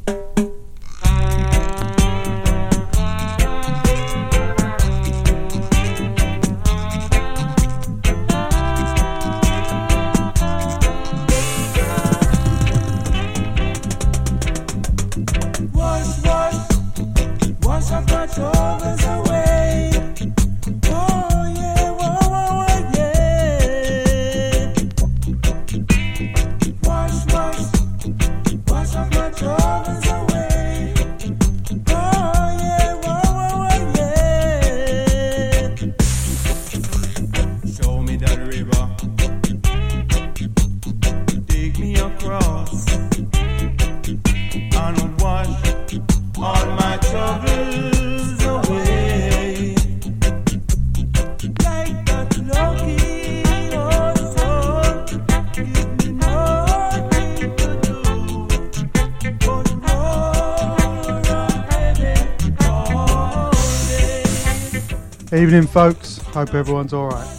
Evening, folks. Hope everyone's all right.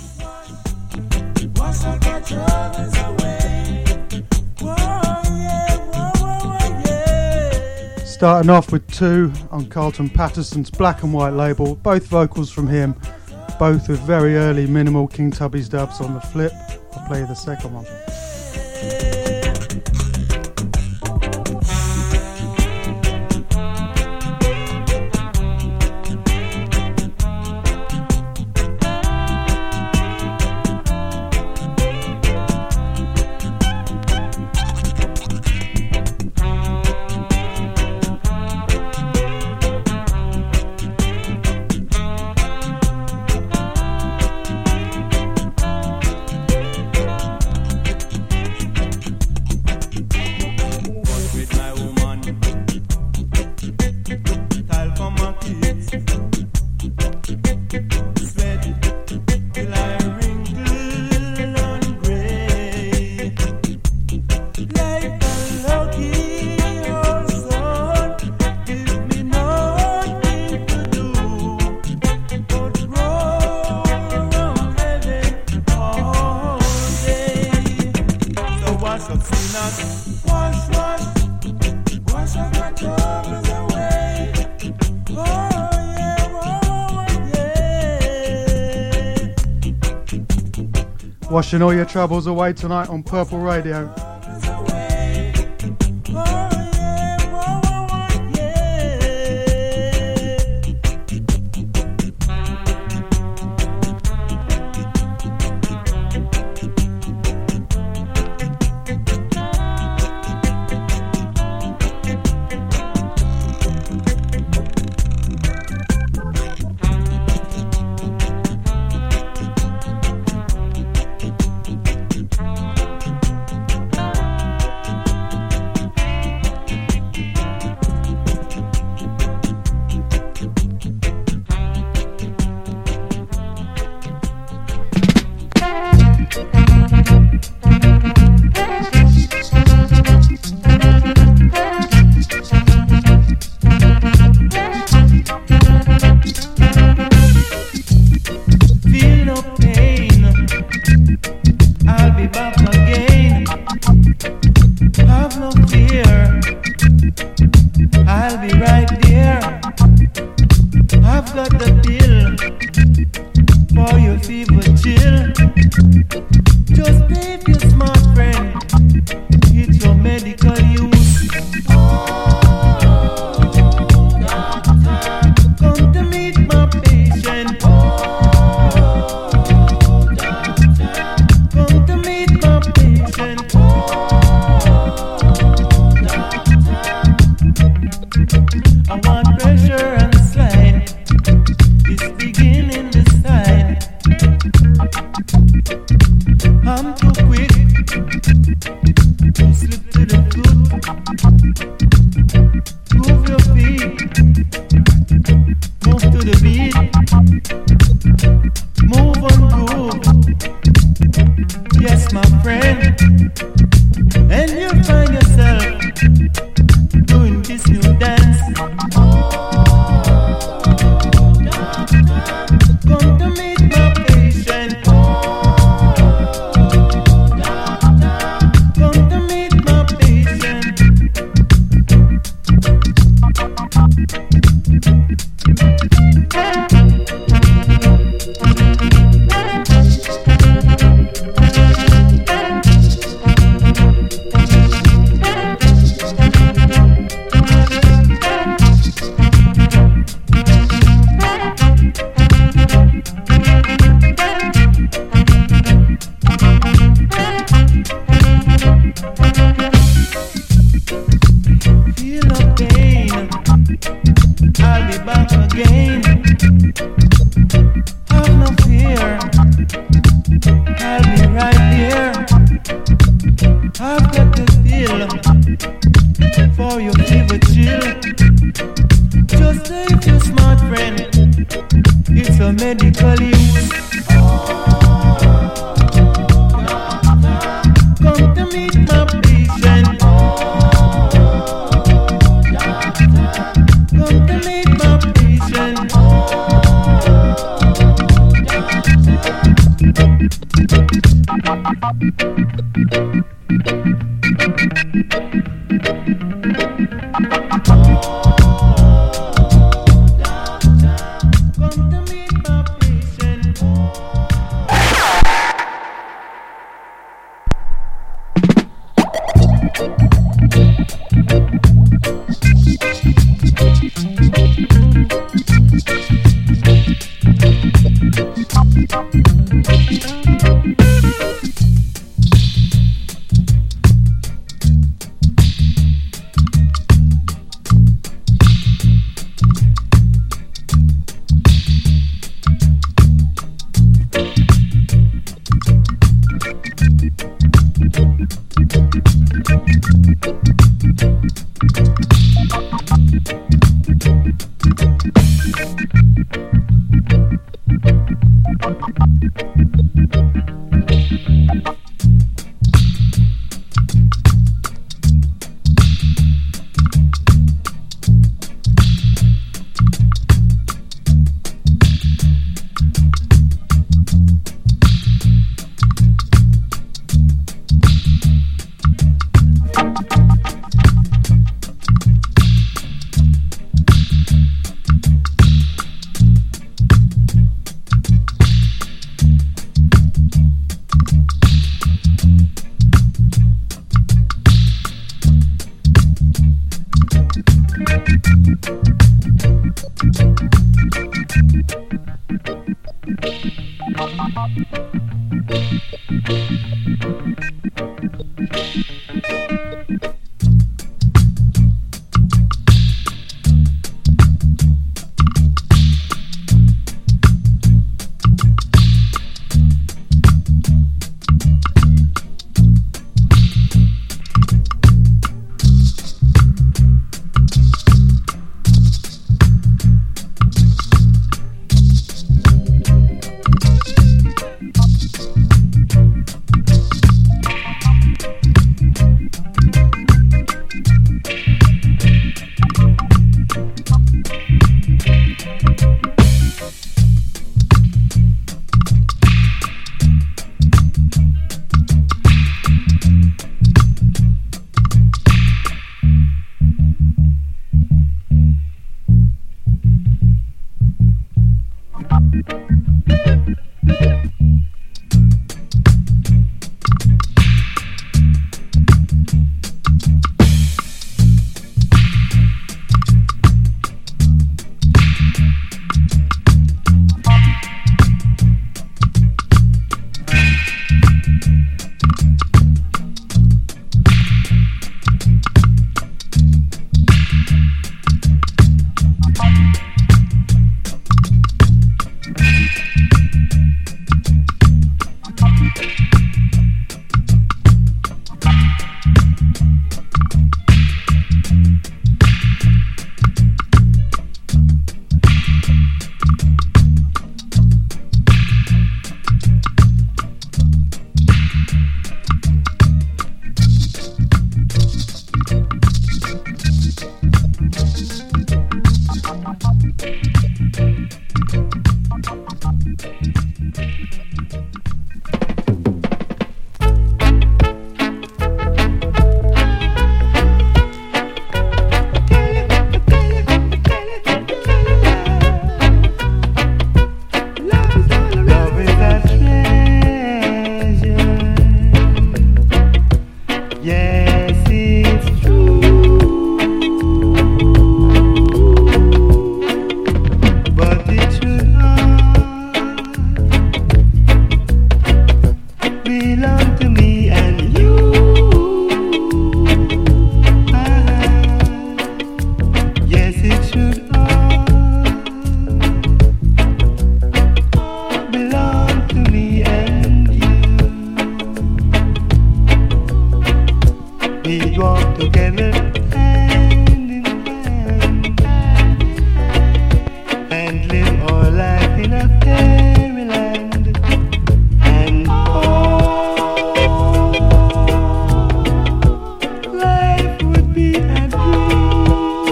Starting off with two on Carlton Patterson's Black and White label, both vocals from him, both with very early minimal King Tubby's dubs on the flip. I'll play you the second one. Washing all your troubles away tonight on Purple Radio. I've got the feel for your fever chill. Just take your smart friend, it's a medical use. Come to meet my patient. Come to meet my patient. we'd walk together hand in hand and live our life in a fairyland. And life would be a dream,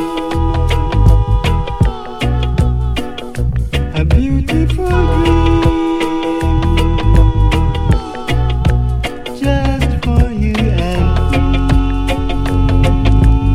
a beautiful dream, just for you and me.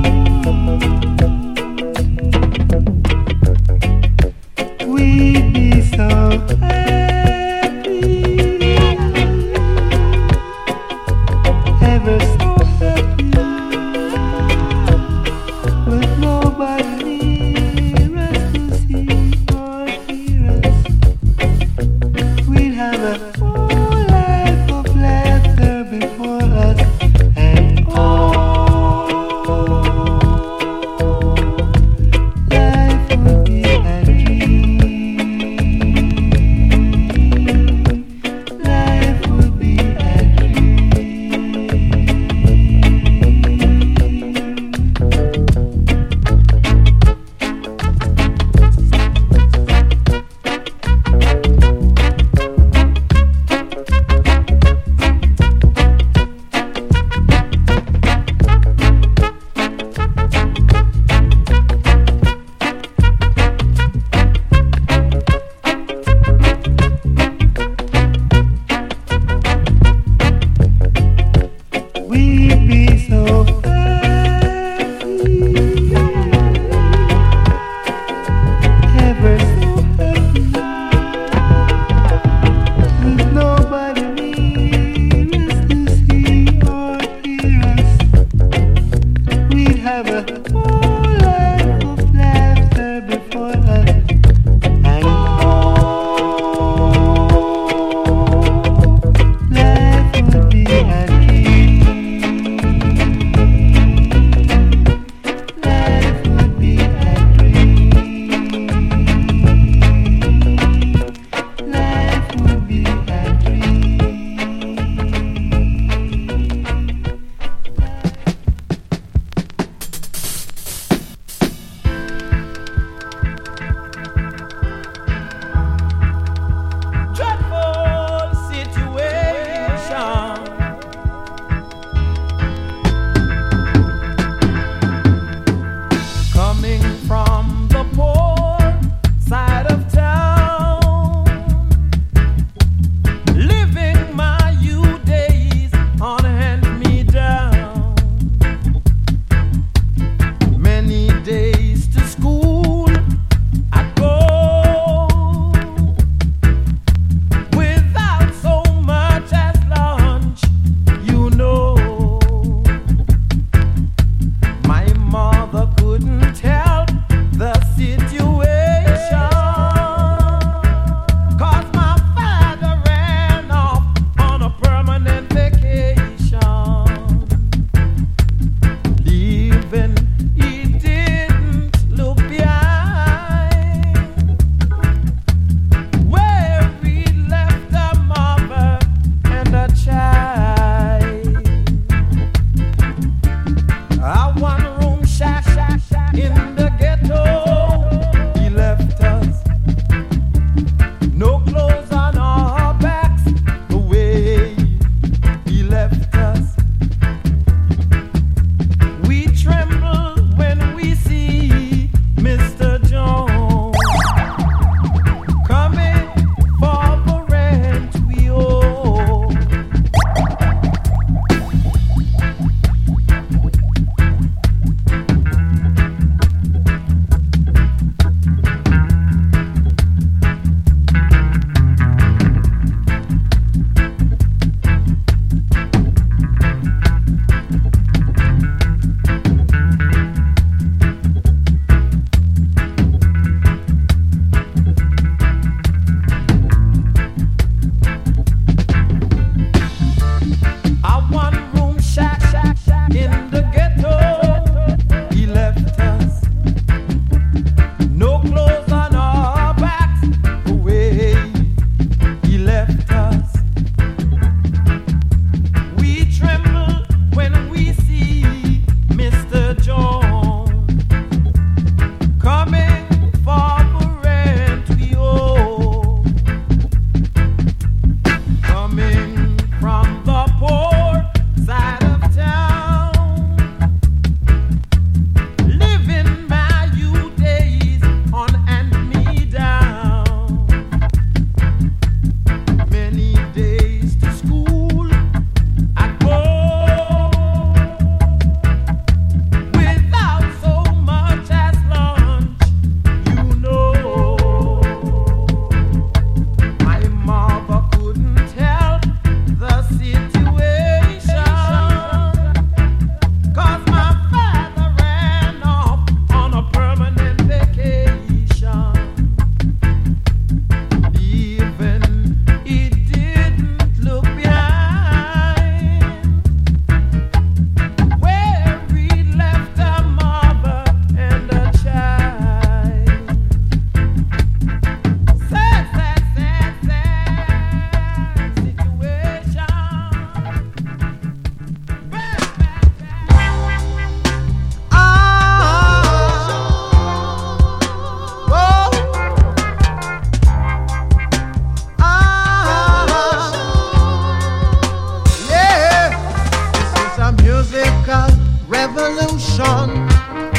a musical revolution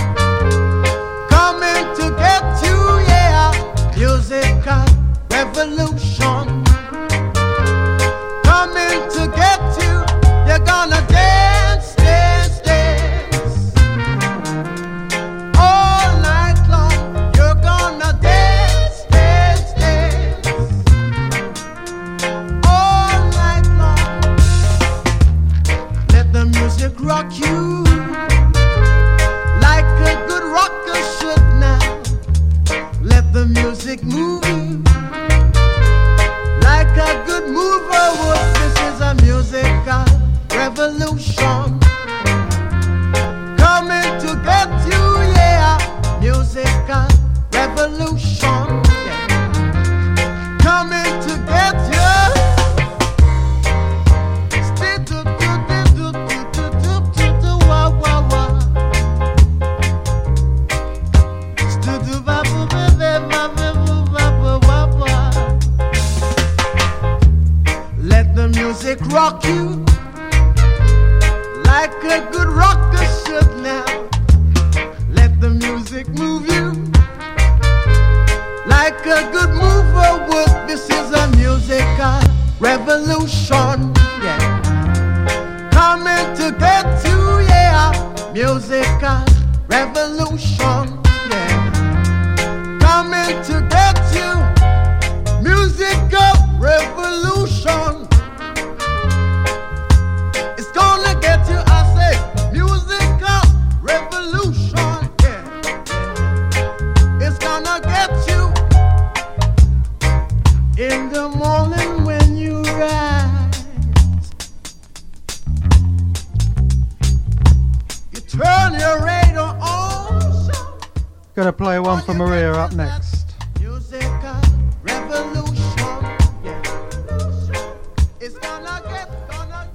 coming to get you, yeah. Musical revolution coming to get you. You're gonna dance, dance, dance all night long. You're gonna dance, dance, dance all night long. Let the music rock you like a good rocker should now. Let the music move you like a good mover would. This is a musical revolution coming to get you, yeah. Musical revolution, yeah. Coming to get you. Stay to wah wah wah. Stay to ba ba ba ba ba ba ba ba. Let the music rock you like a good rocker should now. Let the music move you like a good mover would. This is a musical revolution, yeah. Coming to get you, yeah. Musical revolution, yeah. Coming to get you. Musical revolution. It's gonna get you, I say. Musical revolution, yeah. It's gonna get you in the morning when you rise. You turn your radio on. Gonna play one for Maria up next. Musical revolution, yeah. It's gonna get you.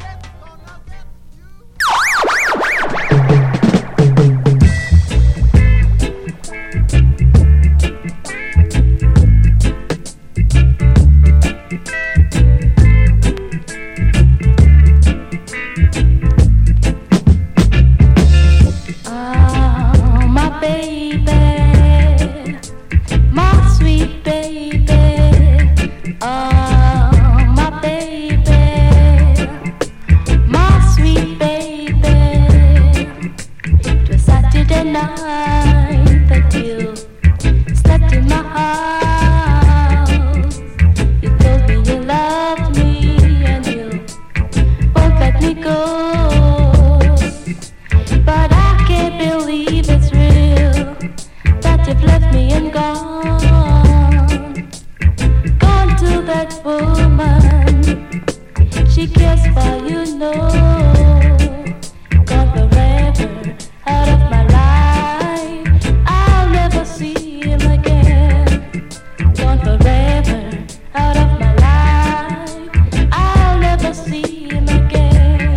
Oh, my baby, my sweet baby. Oh, my baby, my sweet baby. It was Saturday night that you slept in my house. You told me you loved me and you won't let me go. But I can't believe it's real that you've left me and gone. Gone to that woman, she cares for you, know. Gone forever out of my life, I'll never see him again. Gone forever out of my life, I'll never see him again.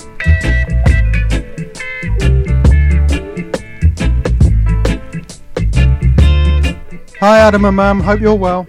Hi Adam and Mum, hope you're well.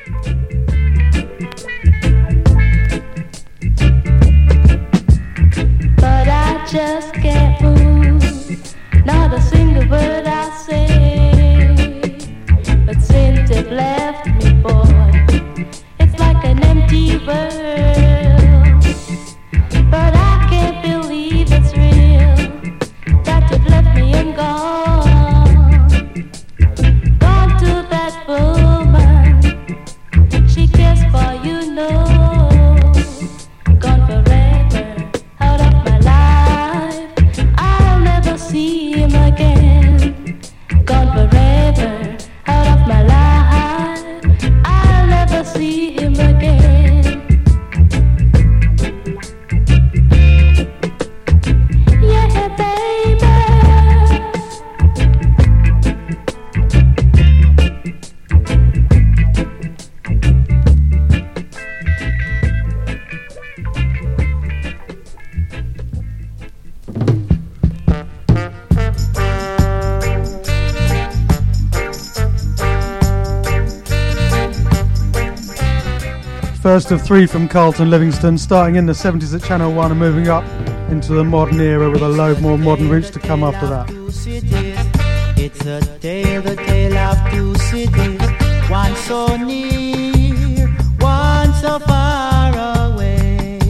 But I just can't move, not a single word I say. But since you've left me, boy, it's like an empty world. But I can't believe it's real that you've left me and gone. Gone to that woman, she cares for you, know. Gone forever out of my life, I'll never see him again. Gone forever out of my life, I'll never see him again. Yeah, baby. First of three from Carlton Livingston, starting in the 70s at Channel 1 and moving up into the modern era with a load more modern roots to come after that. It's a tale, the tale of two cities, one so near, one so far away.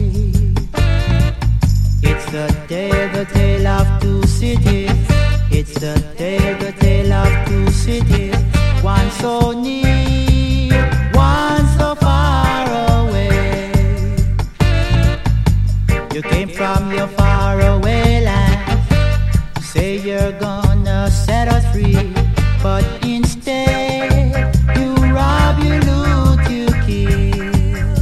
It's the tale of two cities. It's the tale of two cities, one so near, one so far away. You came from your faraway land, say you're gonna set us free, but instead you rob, you loot, you kill.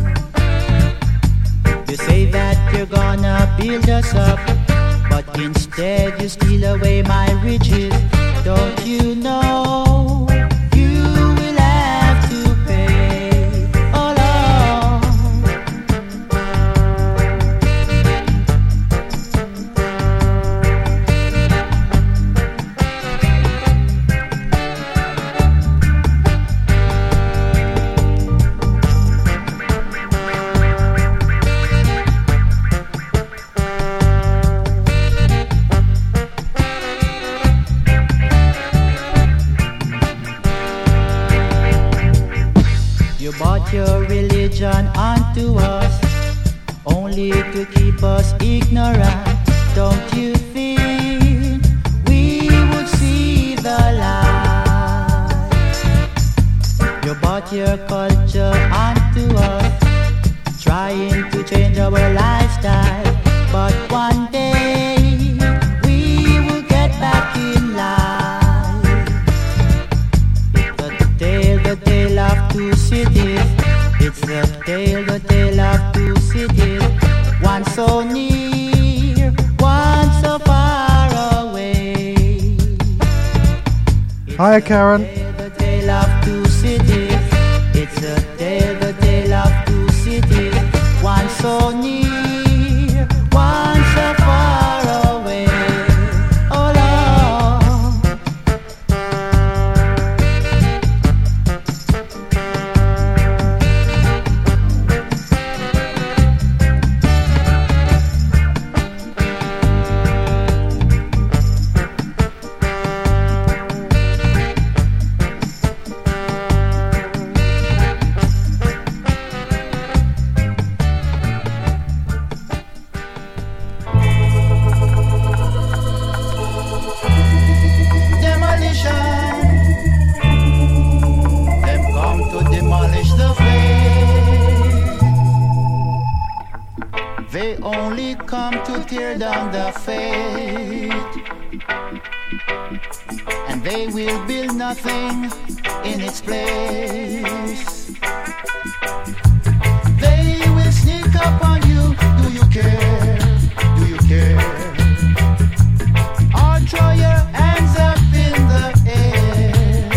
You say that you're gonna build us up, but instead you steal away my riches. Don't you know you will have to pay? Oh Lord. You bought your religion onto us, only to keep us ignorant. Don't you think we would see the light? You bought your culture onto us, trying to change our lifestyle. But one day we will get back in line. The tale of two cities. It's the tale of two cities. One so near, one so far away. Hiya, Karen. The tale of two cities. It's the tale of two cities. One so near, one so far away. Oh Lord. They only come to tear down the faith, and they will build nothing in its place. They will sneak up on you. Do you care? Do you care? Or throw your hands up in the air.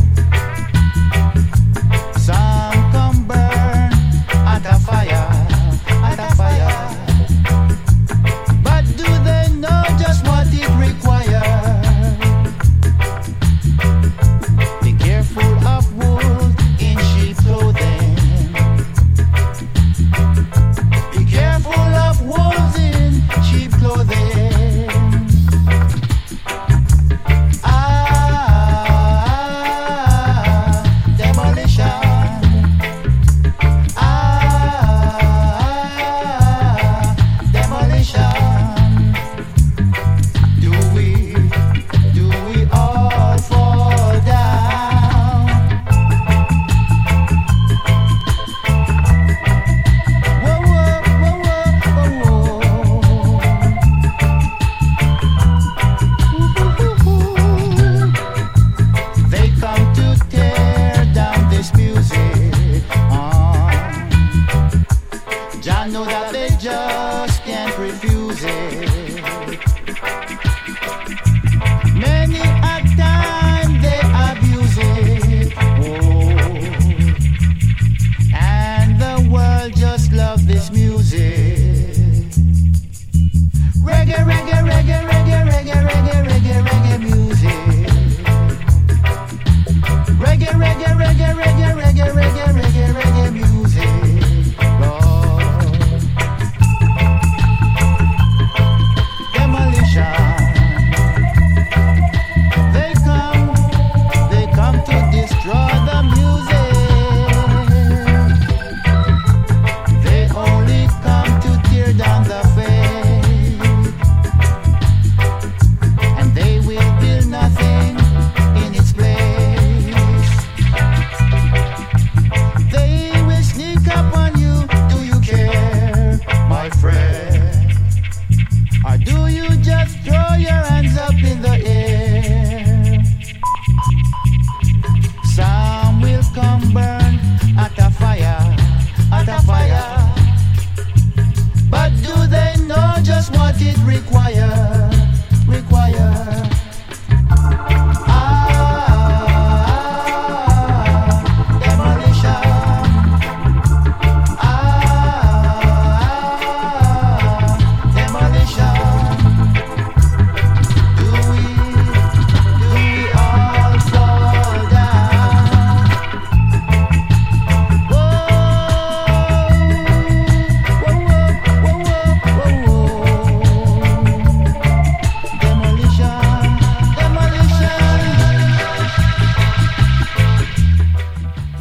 Some come burn at a fire. But do they know just what it requires? Be careful of wolves in sheep clothing. Be careful of wolves in sheep clothing.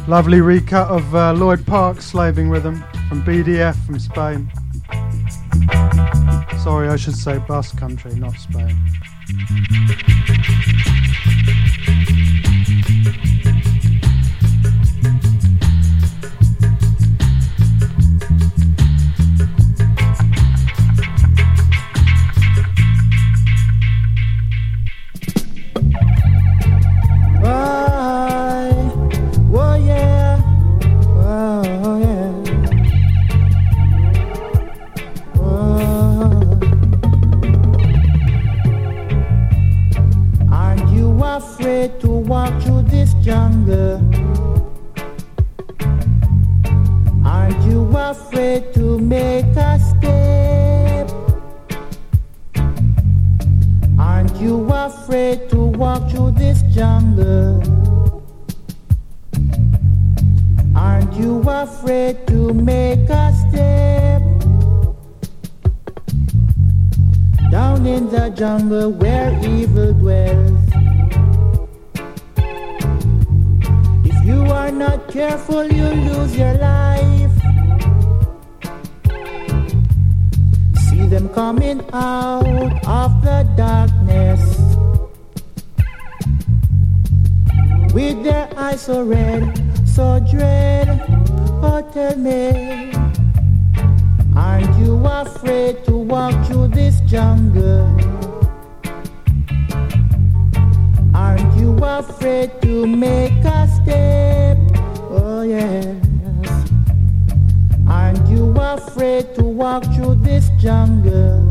Lovely recut of Lloyd Park's Slaving Rhythm from BDF from Spain. Sorry, I should say Basque Country, not Spain. To walk through this jungle, aren't you afraid to make a step? Aren't you afraid to walk through this jungle? Aren't you afraid to make a step? Down in the jungle where evil dwells, you are not careful, you lose your life. See them coming out of the darkness with their eyes so red, so dread. Oh, tell me, aren't you afraid to walk through this jungle? Aren't you afraid to make a step? Oh yes. Aren't you afraid to walk through this jungle?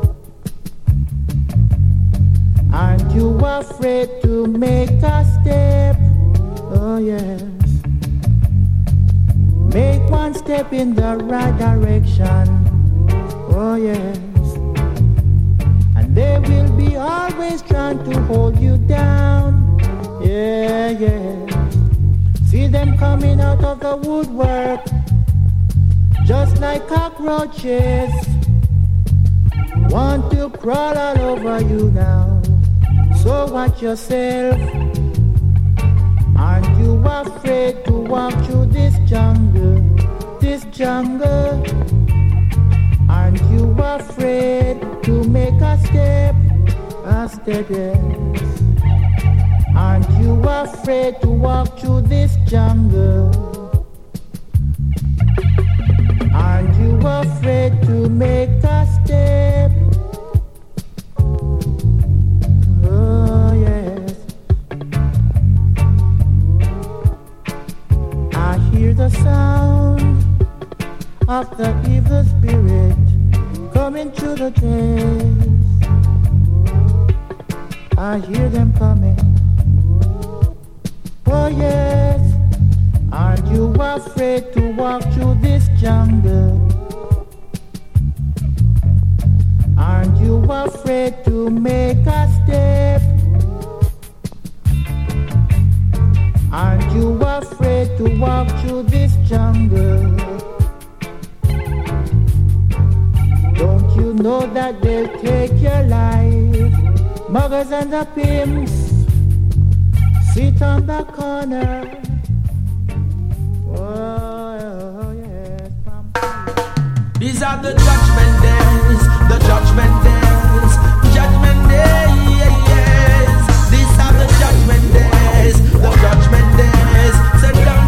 Aren't you afraid to make a step? Oh yes. Make one step in the right direction. Oh yes. They will be always trying to hold you down. Yeah, yeah. See them coming out of the woodwork, just like cockroaches. Want to crawl all over you now. So watch yourself. Aren't you afraid to walk through this jungle? This jungle. Aren't you afraid to make a step, yes. Aren't you afraid to walk through this jungle? Aren't you afraid to make a step? Oh yes. I hear the sound of the evil spirit coming through the days. I hear them coming. Oh yes. Aren't you afraid to walk through this jungle? Aren't you afraid to make a step? Aren't you afraid to walk through this jungle? Don't you know that they'll take your life? Muggers and the pimps sit on the corner. Oh, yes. These are the judgment days, the judgment days, judgment days. These are the judgment days, the judgment days. Sit down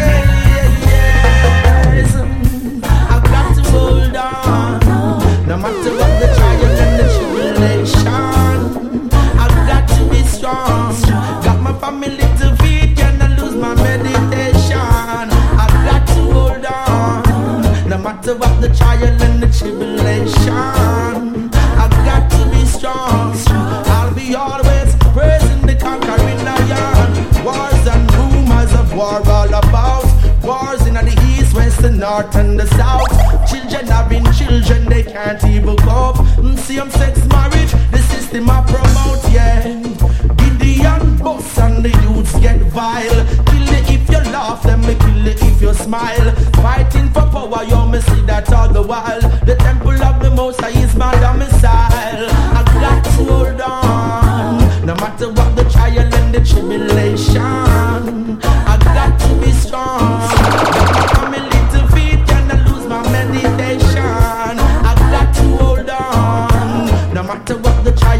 together. I've got to hold on, no matter what the trial and the tribulation. I've got to be strong. Got my family to feed, cannot lose my meditation. I've got to hold on, no matter what the trial and the tribulation. I've got to be strong. I'll be always praising the conquering lion. Wars and rumors of war all about. Wars in the east, west, the north and the south. Children having children, they can't even cope. Same-sex marriage, the system I promote, yeah. Gideon, boss and the youths get vile. Kill it if you laugh, then me kill it if you smile. Fighting for power, you me see that all the while. The temple of the Most High is my domicile. I got to hold on, no matter what the trial and the tribulation. I got to be strong.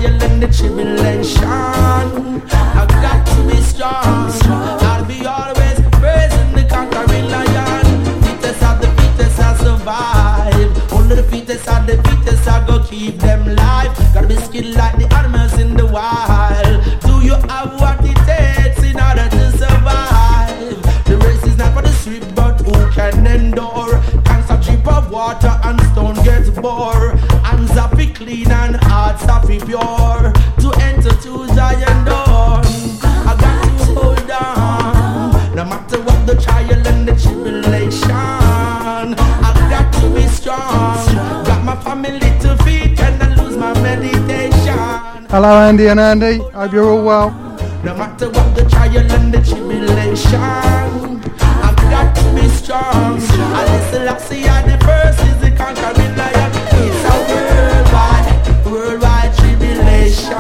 trial and the tribulation. I got to be strong. I'll be always praising the conquering lion. Fittest of the fittest I survive. Only the fittest of the fittest I go keep them live. Gotta be skilled like the animals in the wild. Do you have what it takes in order to survive? The race is not for the swift, but who can endure? Can't a drip of water and stone gets bore. Hands are be clean and hearts are be pure. To enter to giant dawn, I got to hold on. No matter what the trial and the tribulation, I got to be strong. Got my family to feed, can I lose my meditation? Hello Andy and Andy, hope you're all well. No matter what the trial and the tribulation, I've got to be strong. I see the first is the conquering lion. It's a worldwide tribulation.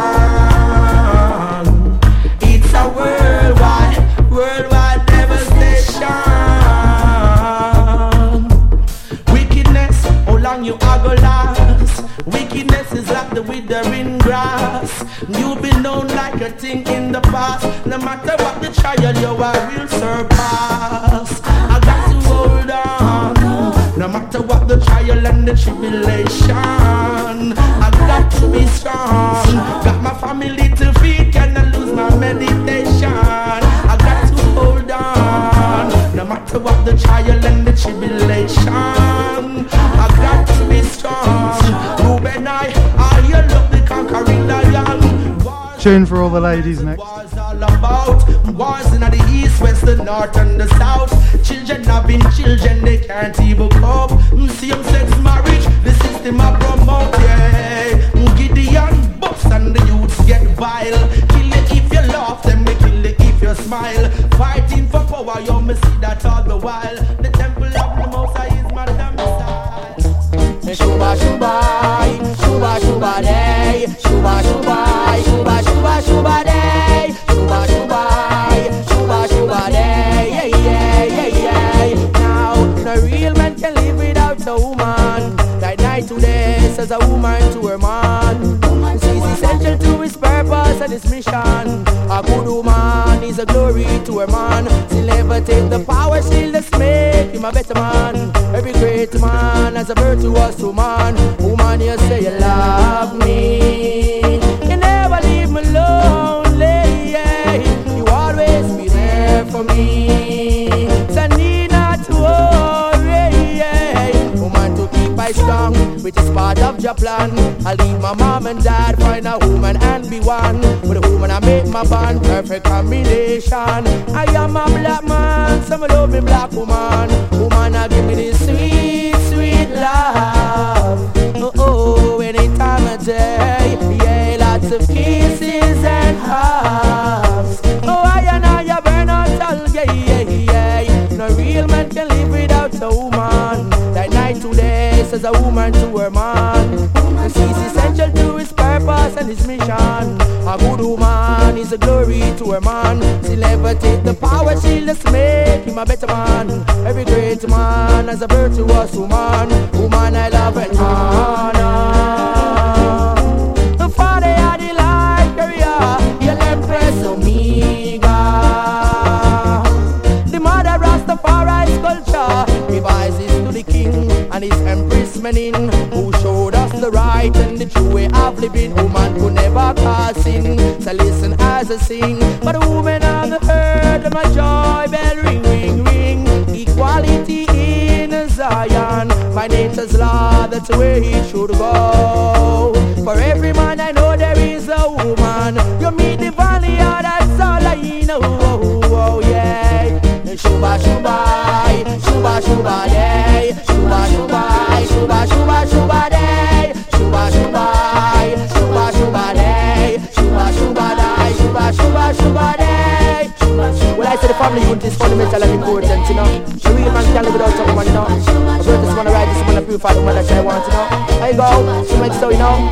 It's a worldwide devastation. Wickedness, how long you are gonna last? Wickedness is like the withering grass. You've been known like a thing in the past. No matter what the trial, you will surpass. I got to hold on. No matter what the trial and the tribulation, I got to be strong. Got my family to feed, can I lose my meditation? I got to hold on. No matter what the trial and the tribulation, I got to be strong. Ruben, I love the conquering lion. Tune for all the ladies next. Wars all about wars in the east, west, the north and the south. Children having children, they can't even cope. Same-sex marriage, the system I promote, yeah. Gideon, buffs and the youths get vile. Kill it if you laugh, then we kill it if you smile. Fighting for power, you may see that all the while. The temple of the Most High is my domicile. Shuba shuba, shuba shuba day, shuba shuba, shuba shuba shuba day, shuba shuba, shuba shuba day, yeah. Now, no real man can live without a woman. That night today says a woman to her man. She's essential to his purpose and his mission. A good woman is a glory to her man. She'll never take the power, she'll just make him a better man. Every great man has a virtuous woman. Woman, you say you love me, you never leave me lonely, yeah. You always be there for me, so need not to worry, yeah. Woman, to keep I strong, which is part of your plan. I'll leave my mom and dad, find a woman and be one. With a woman I make my bond, perfect combination. I am a black man, so I love me black woman. Woman, I give me this sweet, sweet love. Oh, any time of day, yeah, lots of kisses and hugs. Oh, I burn out all, yeah. No real man can live without a woman. That night today says a woman to her man. And she's essential to his purpose and his mission. A good woman is a glory to her man. She'll never take the power, she'll just make him a better man. Every great man has a virtuous woman. Woman I love and honor. The Father I delight, career, you'll impress Omega. The mother Rastafari's culture revises to the king and his empress Menin, who showed us the right and the true way of living. Woman could never cause sin, so listen as I sing. But the woman of the earth, my joy bell ring, ring, ring. Equality in Zion, by nature's law, that's where he should go. For every man I know there is a woman. You meet the valley, that's all I know. Oh, yeah. Shuba shuba, shuba shuba day, shuba shuba, shuba shuba shuba day, shuba shuba, shuba shuba day, shuba shuba day, shuba shuba shuba day. Well, I say the family unit is fundamental and important, you know. The real man can't live without someone, you know. I first just wanna ride this one and purify the one that I want, you know. I go, she makes so, you know.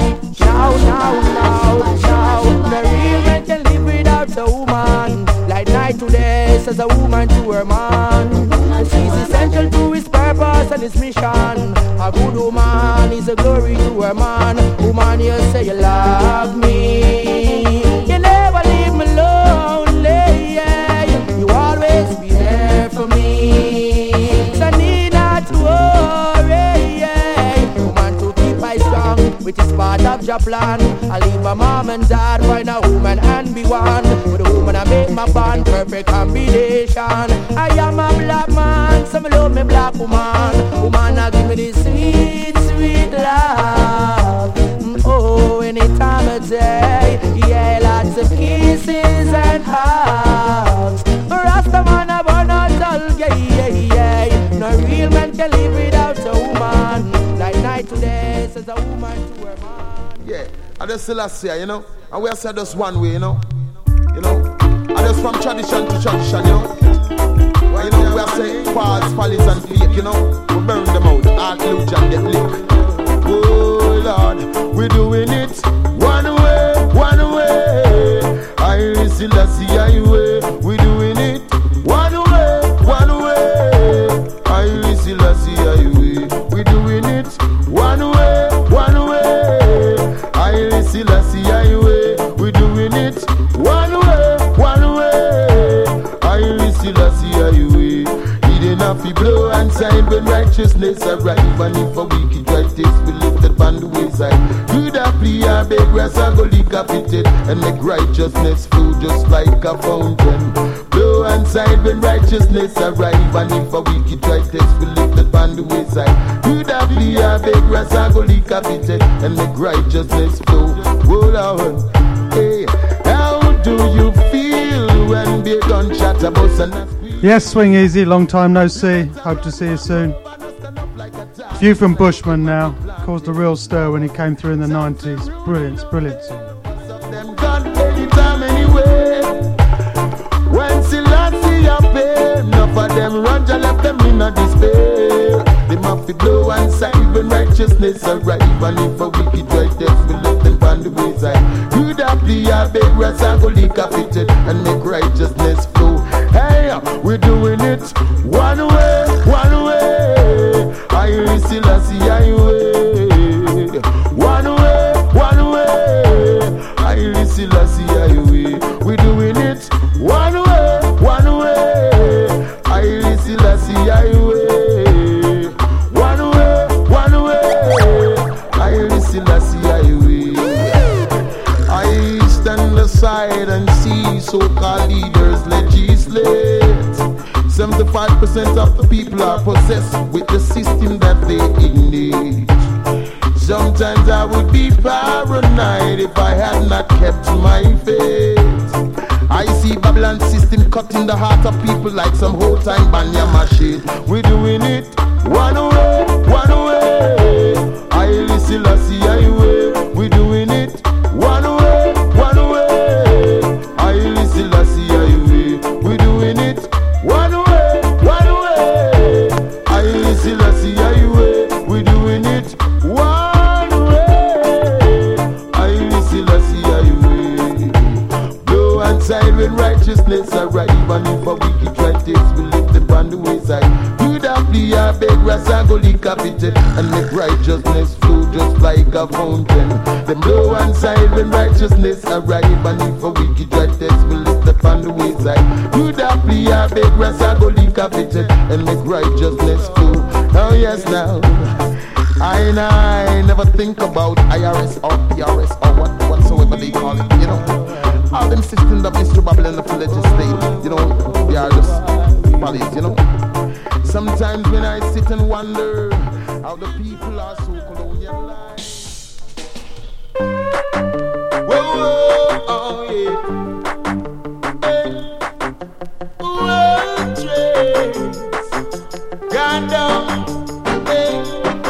Now, the real man can live without a woman. Like night today says a woman to her man. And she's essential to his purpose and his mission. A good woman is a glory to her man. Woman, you say you love me, plan. I leave my mom and dad, find a woman and be one. With a woman I make my bond, perfect combination. I am a black man, so me love me black woman. Woman I give me this sweet, sweet love. Oh, any time of day, yeah, lots of kisses and hugs. Rasta man I burn out all, yeah. No real man can live without a woman. Like night today, says a woman to her man. Yeah, I just still say, you know, and we are said just one way, you know. I just from tradition to tradition, you know. Well, you know, we are saying false, follies and fake, you know. We burn them out, all illusion and get lick. Oh Lord, we're doing it one way, one way. I still see highway. We're doing it one way, one way. I still see highway. We're doing it one way, one way. I still see highway. We're doing it one way, one way. I still see highway. He didn't have to blow and sign when righteousness arrive. And if a wicked right takes we lifted on the wayside. Do that plea and beg grass and go decapitate and make righteousness flow just like a fountain. Blow and sign when righteousness arrive. And if a wicked right takes we lifted on the wayside. Do that plea and beg grass and go decapitate and make righteousness flow. Hold on. Hey, how do you feel when big gunshot a bus and Yes, Swing Easy, long time no see. Hope to see you soon. View from Bushman now. Caused a real stir when he came through in the 90s. Brilliant, brilliant song. When Selassie appear, enough of them run, just left them in a despair. They must be blow and sign when righteousness arrive. And if a wicked right death will let them on the wayside. Do that plea, I beg rest and go decapitate and make righteousness flow. Hey, we're doing it one way, one way. I still see highway. One way, one way. I still see highway. We're doing it one way, one way. I still see highway. One way, one way. I still see highway. I stand aside and see so-called leaders legislate. 75% of the people are possessed with the system that they ignite. Sometimes I would be paranoid if I had not kept my faith. I see Babylon system cutting the heart of people like some whole time banya machine. We're doing it one way, one way. I listen, I see highway. We're doing it one way, one way. I listen, I see highway. We're doing it one way, one way. I listen, I see highway. We're doing it one way. I listen, I see highway. Blow and sign when righteousness arrive. And if a wicked right takes we lift them on the wayside. Do that plea, I beg grass and go decapitate and make righteousness flow just like a fountain. Them blow and sign when righteousness arrive. And if a wicked right takes we lift them on the wayside. Do that plea, I beg grass and go decapitate and make righteousness flow. Oh yes now, I never think about IRS or PRS or whatsoever they call it, you know. All them systems that Mr. Babylon of the legislate, you know, they are just follies, you know. Sometimes when I sit and wonder how the people are so colonialized. Whoa, oh yeah. Hey. World trades gone down. Hey.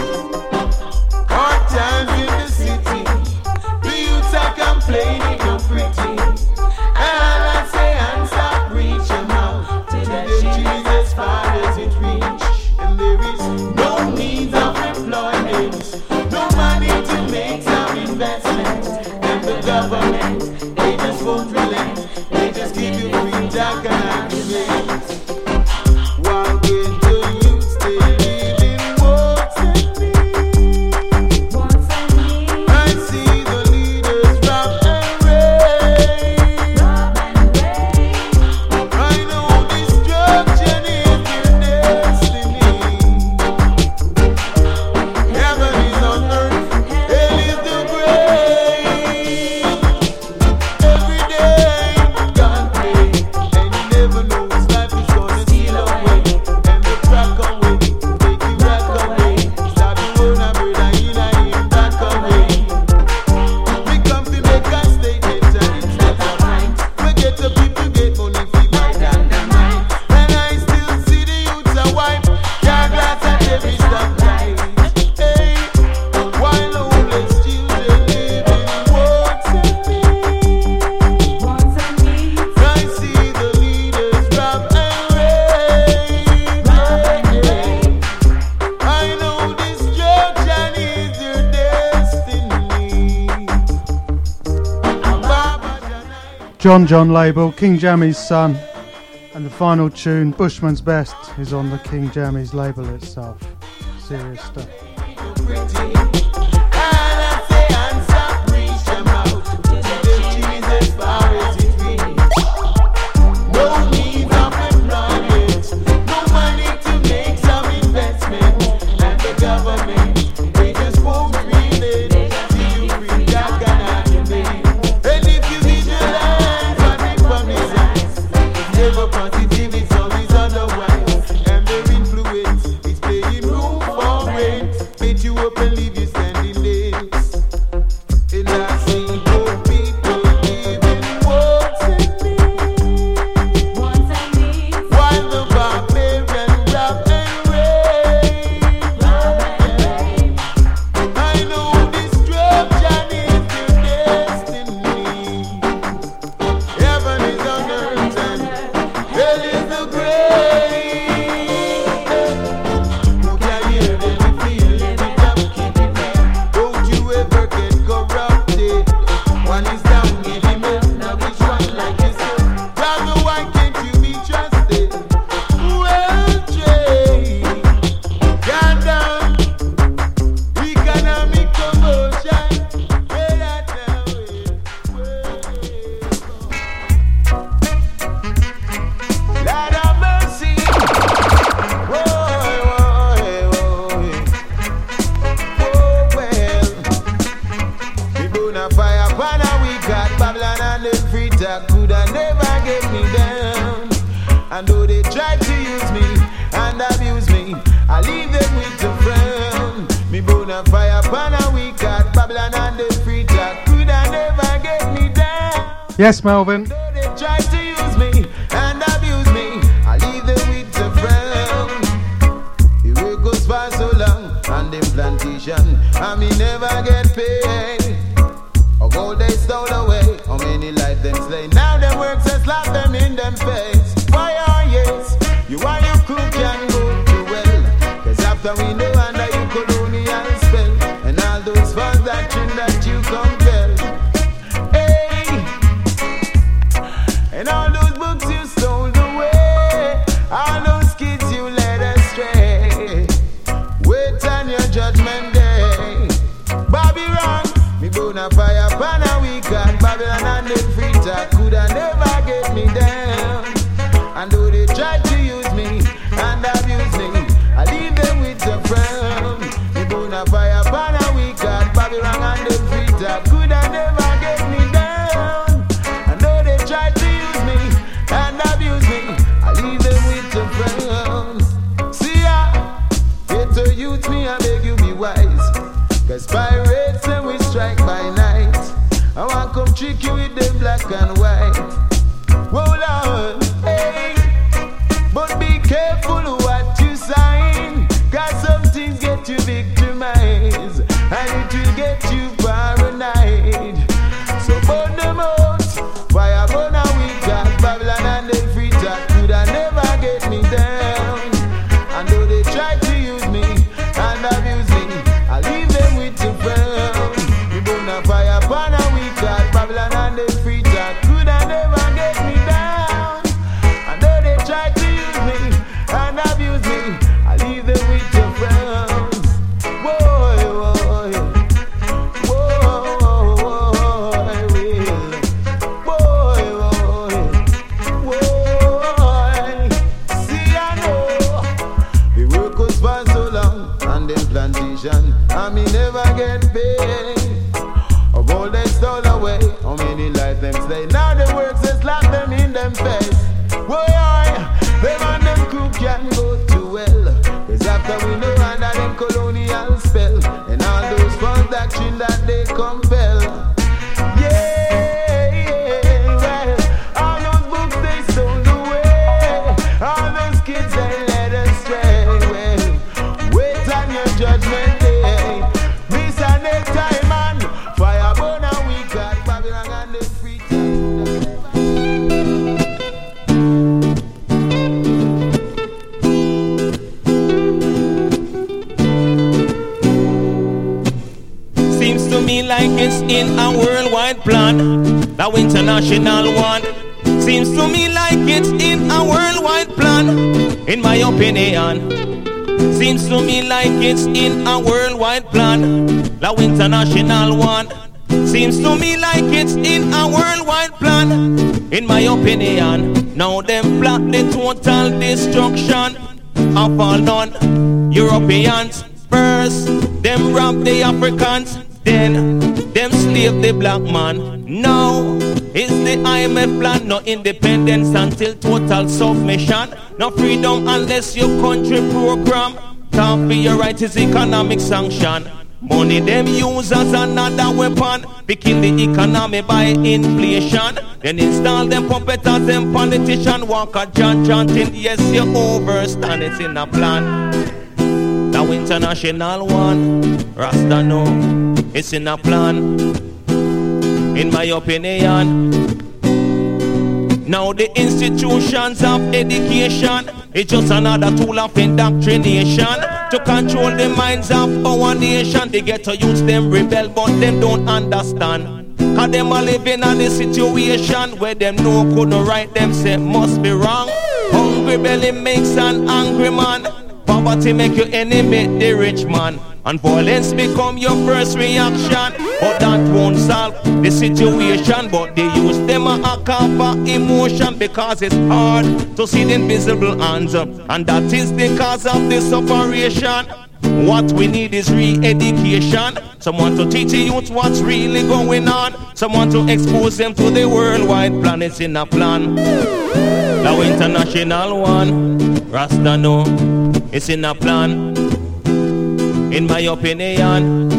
Hard times in the city. The youths are complaining and pretty. And I say hands up, reach them out to the Jesus far as it reach. And there is no need of employment, no money to make some investment. And the government, they just won't relent. They just give you free jack and agreement. While with the youth still living wants and needs. I see the leaders rock and rage. John label, King Jammy's Son, and the final tune, Bushman's Best, is on the King Jammy's label itself. Serious stuff. Yes, Melvin. They try to use me and abuse me. I leave them with the frown. The work goes for so long on them plantation, and me never get paid. A gold they stole away, how many life them slay. Now them works and slap them in them face. Why are yes, you are your crew can go too well. Cause after we know under you colonial spell, and all those false doctrine that you compel. And all those books you stole away, all those kids you led astray. Wait on your judgment day. Bobby wrong, me bona fire pan a week at Babylon and them free talk coulda never get me down. And though they tried to use me and abuse me, I leave them with a frown. Me bona fire pan a week at Babylon and them free talk coulda never get me down. And though they tried to and abuse me, I leave them with the frowns. See ya, get to youth me, I beg you be wise. Cause pirates and we strike by night. I want come trick you with them black and white. Whoa Lord, hey. But be careful what you sign, cause some things get you victimized, and it will get you paranoid. So burn them out, fire burn a week at Babylon and them free talk coulda never get me down. And though they try to use me and abuse me, I leave them with the frown. We burn a fire burn a week at Babylon and them free talk coulda never get me down. And though they try to use me and abuse me, I leave them with the frown. Whoa, whoa, whoa, whoa, whoa. See I know the work was for so long on them plantation, and me never get paid. Of all they stole away, how many life them slay. Now the works they slap them in them face. Boy, them and them crew can go too well. Cause after we know under them colonial spell, and all those false doctrine that they compel. Yeah, well, all those books they stole away, all those kids they led astray. Well, wait on your judgment day. Miss a necktie man, fire burn a week at Babylon and the free. Seems to me like it's in a worldwide plan. Now international one. Seems to me like it's in a worldwide plan, in my opinion. Seems to me like it's in a worldwide plan, now international one. Seems to me like it's in a worldwide plan, in my opinion. Now them plot the total destruction of all non-Europeans. First, them rob the Africans, then them slave the black man. Now, it's the IMF plan, no independence until total submission. No freedom unless your country program. Can't be your right is economic sanction. Money them use as another weapon, picking the economy by inflation. Then install them puppet as them politician. Walk a chanting, yes you overstand, it's in a plan. Now international one, Rasta know, it's in a plan, in my opinion. Now the institutions of education, it's just another tool of indoctrination to control the minds of our nation. They get to use them rebel, but them don't understand. Cause them are living in a situation where them no couldn't right, them say must be wrong. Hungry belly makes an angry man. Poverty make you enemy the rich man. And violence become your first reaction. But that won't solve the situation. But they use them as a cover emotion, because it's hard to see the invisible hands up. And that is the cause of this operation. What we need is re-education. Someone to teach the youth what's really going on. Someone to expose them to the worldwide plan. It's in a plan. Now international one, Rasta know, it's in a plan, in my opinion.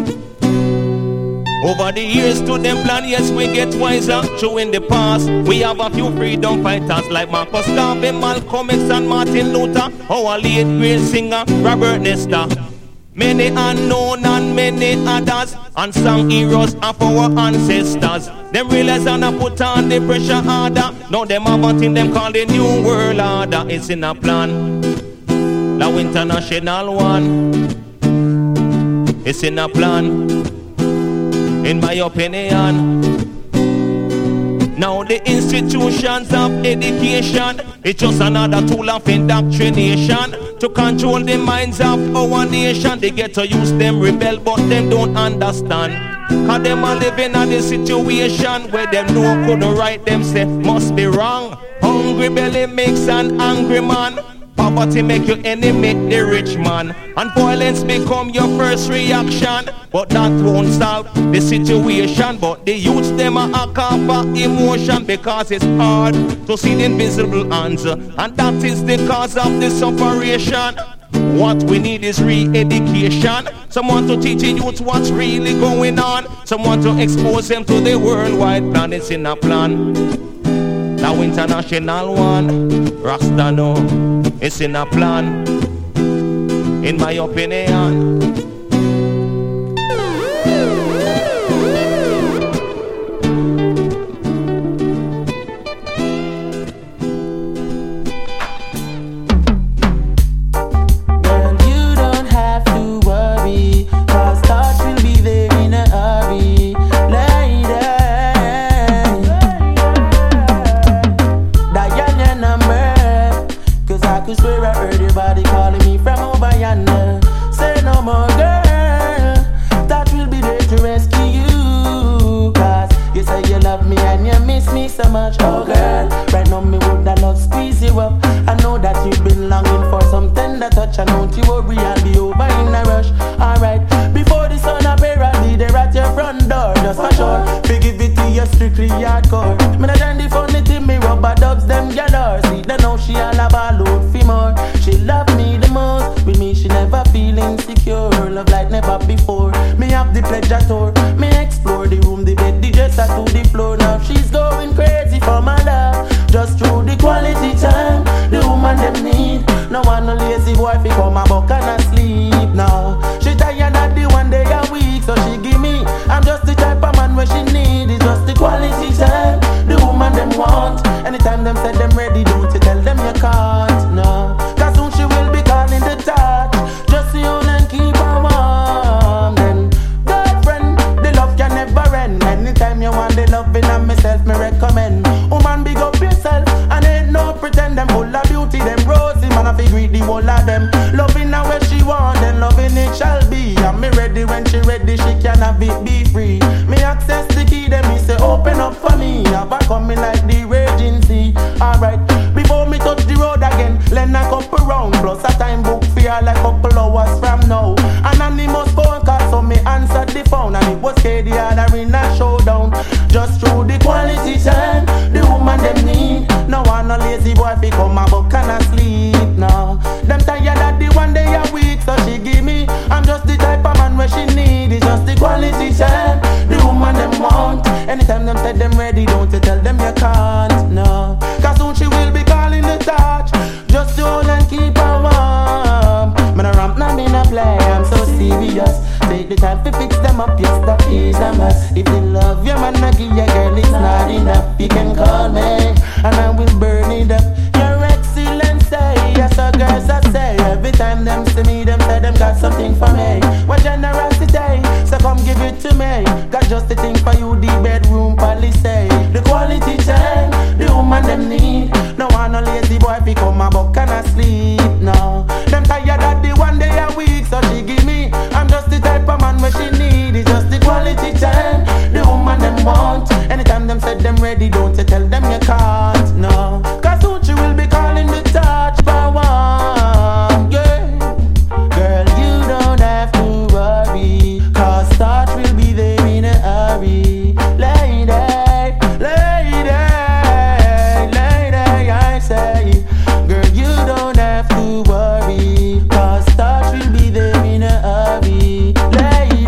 Over the years to them plan, yes we get wiser. True in the past, we have a few freedom fighters like Marcus Garvey, Malcolm X and Martin Luther. Our late great singer, Robert Nesta. Many unknown and many others, unsung heroes of our ancestors. Them realize and put on the pressure harder. Now them have a thing them call the New World Order. It's in a plan, now international one. It's in a plan, in my opinion. Now the institutions of education, it's just another tool of indoctrination to control the minds of our nation. They get to use them rebel, but them don't understand. Cause them are living in a situation where them no couldn't right, them say must be wrong. Hungry belly makes an angry man. Poverty make you enemy the rich man. And violence become your first reaction. But that won't solve the situation. But they use them as a cover emotion, because it's hard to see the invisible answer. And that is the cause of this operation. What we need is re-education. Someone to teach the youth what's really going on. Someone to expose them to the worldwide plan. It's in a plan, now international one, Rasta know, it's in a plan, in my opinion. Loving on myself, me recommend. Woman, big up yourself, and ain't no pretend. Them full of beauty, them rosy, man, I fi greet the whole of them. Loving her where she want, then loving it shall be. And me ready when she ready, she can have it, be free. Me access the key, then me say open up for me. Have a coming like the raging sea. Alright, before me touch the road again, lend a couple round, plus a time book for all a couple hours from now. Anonymous phone call, so me answered the phone, and it was KD other in a showdown. Just through the quality time, the woman them need. No one no lazy boy fi come a buck and a sleep. No, them tired of the one day a week, so she give me. I'm just the type of man where she need. It's just the quality time, the woman them want. Anytime them say them ready, don't you tell them you can't. No, cause soon she will be calling the touch. Just to hold and keep her warm. Man a ramp, now me no play, I'm so serious. Take the time to fix them up, yes, that is a must. If you love your man, I give your girl, it's not enough. You can call me, and I will burn it up. Your excellency, yes, so girls I say. Every time them see me, them say them got something for me. What generosity, so come give it to me. Got just the thing for you, the bedroom policy. The quality time, the woman them need. No one no lazy boy fi come a buck and a sleep. No, them tired of the one day a week, so she give me. I'm just the type of man where she need. It's just the quality time, the woman them want. Anytime them said them ready, don't you tell them you can't. No, cause soon she will be calling the touch for one. Yeah, girl, you don't have to worry, cause touch will be there in a hurry. Lady, lady, lady, I say, girl, you don't have to worry, cause touch will be there in a hurry. Lady,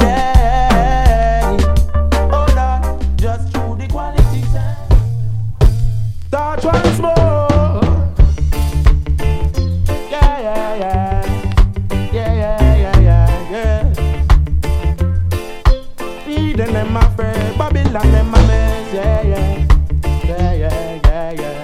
oh Lord, just through the quality time. Touch once more. Yeah, yeah, yeah. Yeah, yeah, yeah, yeah, yeah. Eden them my friend, Babylon them my mess. Yeah, yeah. Yeah, yeah, yeah, yeah.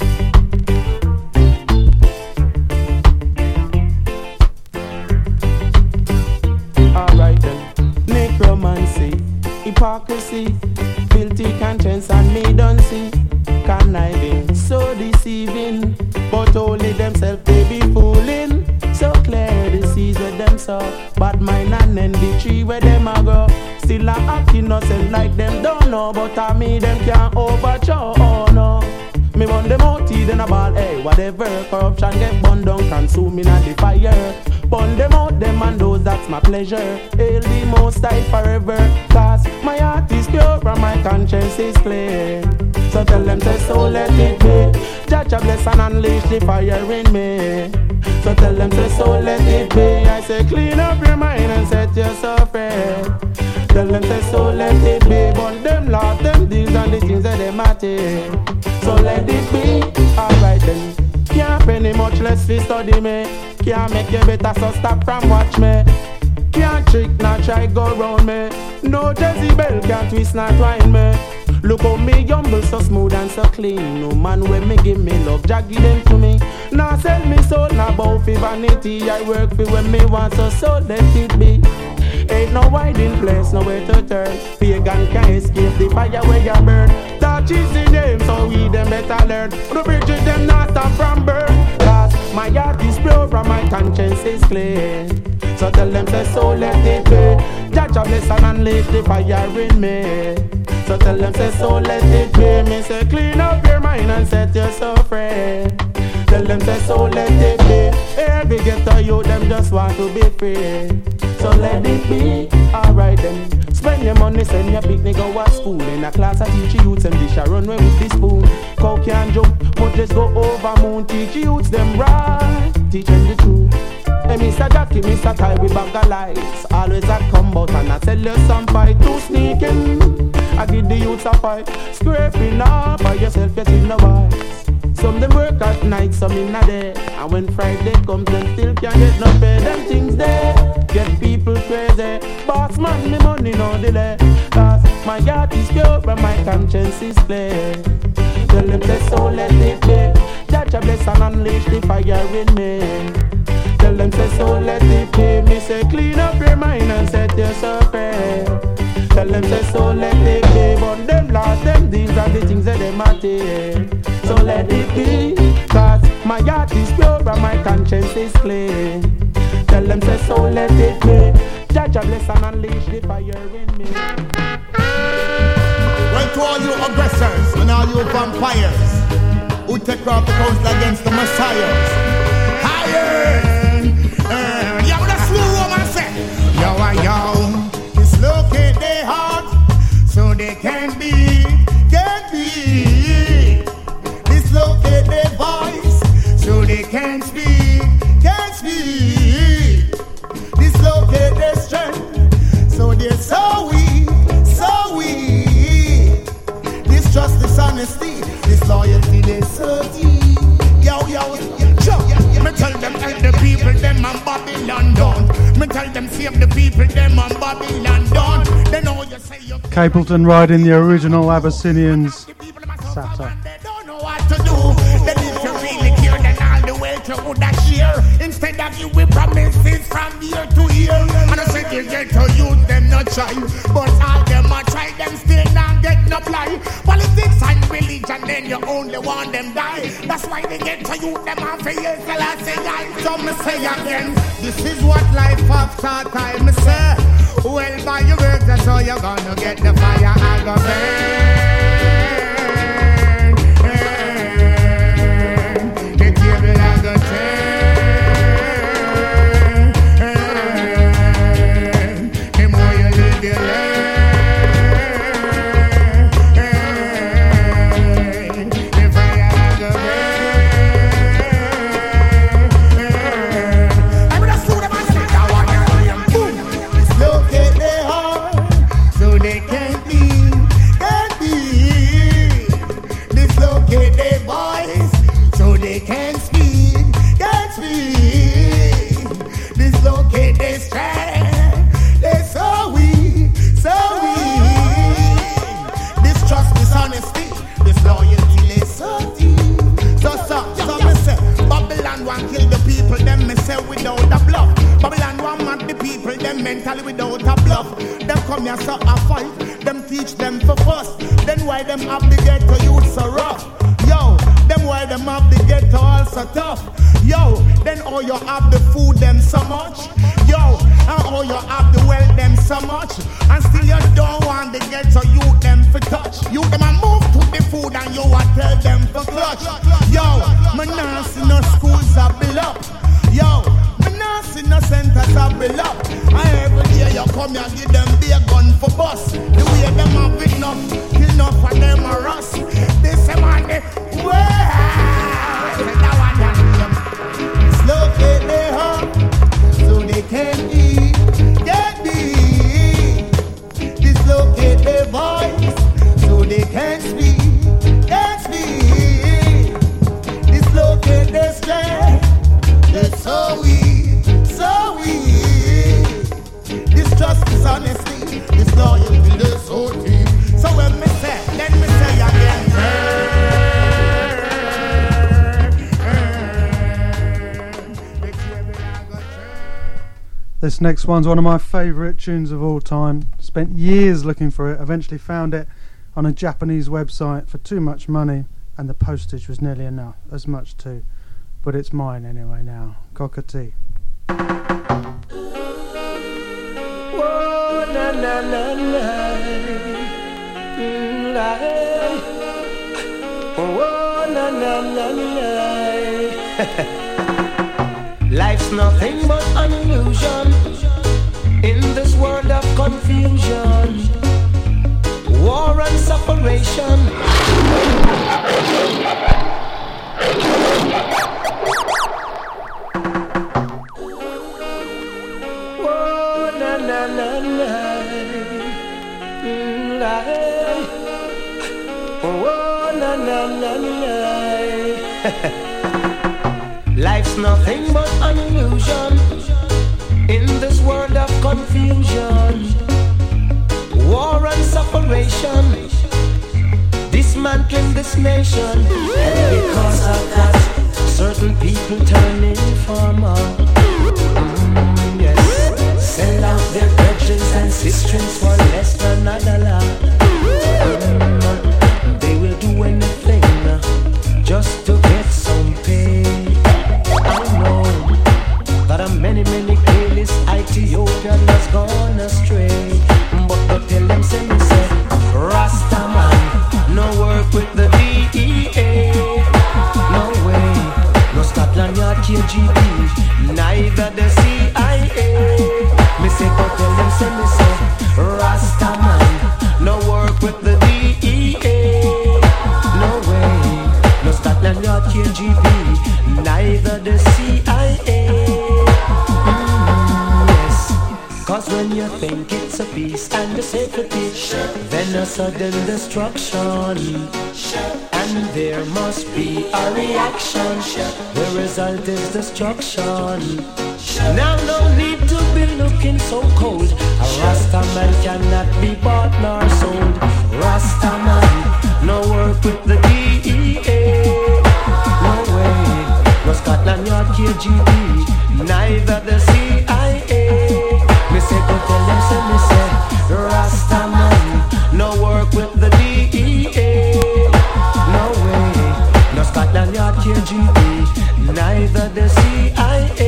Alright then. Necromancy, hypocrisy, filthy conscience, and me don't see. Conniving, so deceiving, but only themselves they be fooling. So clear the seas with them so bad mind and then the tree where them a go. Still a act innocent like them don't know, but I me them can't overthrow. Oh no, me want them out teeth in a ball, hey, whatever. Corruption get burned down, consume in the fire. Burn them out, them and those, that's my pleasure. Hail the Most High forever, cause my heart is pure and my conscience is clear. So tell them to so let it be. Jah bless and unleash the fire in me. So tell them to so let it be. I say clean up your mind and set yourself free. Tell them to so let it be. Burn them laws, them deeds and the things that they matter. So let it be. Alright then. Can't penny much less fi study me. Can't make you better, so stop from watch me. Can't trick, not try go round me. No Jezebel can't twist, not twine me. Look how me humble, so smooth and so clean. No man when me give me love, Jah give them to me. Now sell me soul, now bow fi vanity. I work fi when me want, so let it be. Ain't no hiding place, nowhere to turn. Pagan can't escape the fire where you burn. Touch is the name, so we them better learn. The bridges them not stop from burn. Cause my heart is pure and my conscience is clear. So tell them say so let it be. Jah bless and unleash the fire in me. So tell them say so let it be. Me say clean up your mind and set yourself free. Tell them say so let it be. Every ghetto youth them just want to be free. So let it be. Alright then. Spend your money, send your picnic go to school. In a class I teach youths and dish a run with the spoon. Cow can't jump, but just go over moon. Teach youths them right, teach them the truth. Hey, Mr. Jackie, Mr. Ty, we bag of lights. Always I come out and I tell you some fight. Too sneaking, I give the youths a fight. Scraping up by yourself, you're in the wise. Some them work at night, some in a day. And when Friday comes, them still can't get no pay. Them things there get people crazy. Boss man, me money no delay. Cause my heart is pure and my conscience is clear. Tell them say so let it be. Jah bless and unleash the fire in me. Tell them say so let it be. Me say clean up your mind and set yourself free. Tell them say so let it be. But them laws, them deals are the things that them are take. So let it be. Cause my heart is pure and my conscience is clean. Tell them say so let it be. Judge bless and unleash the fire in me. Well, to all you aggressors and all you vampires who take off the council against the messiahs, higher, yo, that's who woman say. Yo, dislocate their heart so they can be. Dislocate their voice so they can speak. Dislocate their strength so they're so weak. Distrust, dishonesty, disloyalty, they so deep. Yo, me tell them help the people, them and Babylon down. Me tell them save the people, them and Babylon down. They know you say you Capleton riding the original Abyssinians satire. They don't know what to do. They need to really care, then all the welfare would share. Instead of you with promises from year to year. And I said you get to use them not try. But all them a try, them still not get no fly. Politics and religion, then you only want them die. That's why they get to use them and for years till I say I. So me say again, this is what life after time. Me say, well by your work that's how you're gonna get the fire I go burn. The table I go turn. The more you live your life. Without a bluff, Babylon want mad the people, them mentally without a bluff. Them come here so a fight, them teach them for first. Then why them have the ghetto youth so rough? Yo, them why them have the ghetto all so tough? Yo, then all you have the food them so much. Yo, and all you have the wealth them so much. And still you don't want the ghetto youth them for touch. You them a move to the food and you a tell them for clutch. Yo, my nurse in no schools are built up. Yo, me not see no centers are built up. And every day you come here give them their gun for bus. The way them have enough, kill enough for them are us. They say man, dislocate their heart so they can get deep. Dislocate their voice so they can speak. Dislocate their strength. It's so weak. Distrust, dishonesty, disloyalty, they're so deep. So when me say, let me say again. This next one's one of my favourite tunes of all time. Spent years looking for it, eventually found it on a Japanese website for too much money, and the postage was nearly enough, as much too. But it's mine anyway now. Cockatoo. Whoa, na na na na, whoa, na na na na. Life's nothing but an illusion in this world of confusion, war and separation. Na na na, oh na na na na. Life's nothing but an illusion in this world of confusion, war and separation, dismantling this nation. And because of that, certain people turn informal. Yes, sell out their brethren and sisters for less than $1. They will do anything just to get some pay. I know that a many playlist Ethiopian has gone astray. But go tell them, say me say, Rastaman, no work with the DEA. No way, no Scotland Yard KGB, neither the CIA. Me say, go tell them, say me say, Rastaman, no work with the DEA. No way, no Scotland Yard KGB, neither the CIA. Yes, cause when you think it's a peace and a safety, then a sudden destruction, and there must be a reaction. The result is destruction. Now no need to be looking so cold. A Rastaman cannot be bought nor sold. Rastaman, no work with the DEA. No way, no Scotland Yard KGB, neither the CIA. Me say go tell them, say me say, Rastaman, no work with the DEA. No way, no Scotland Yard KGB, neither the CIA.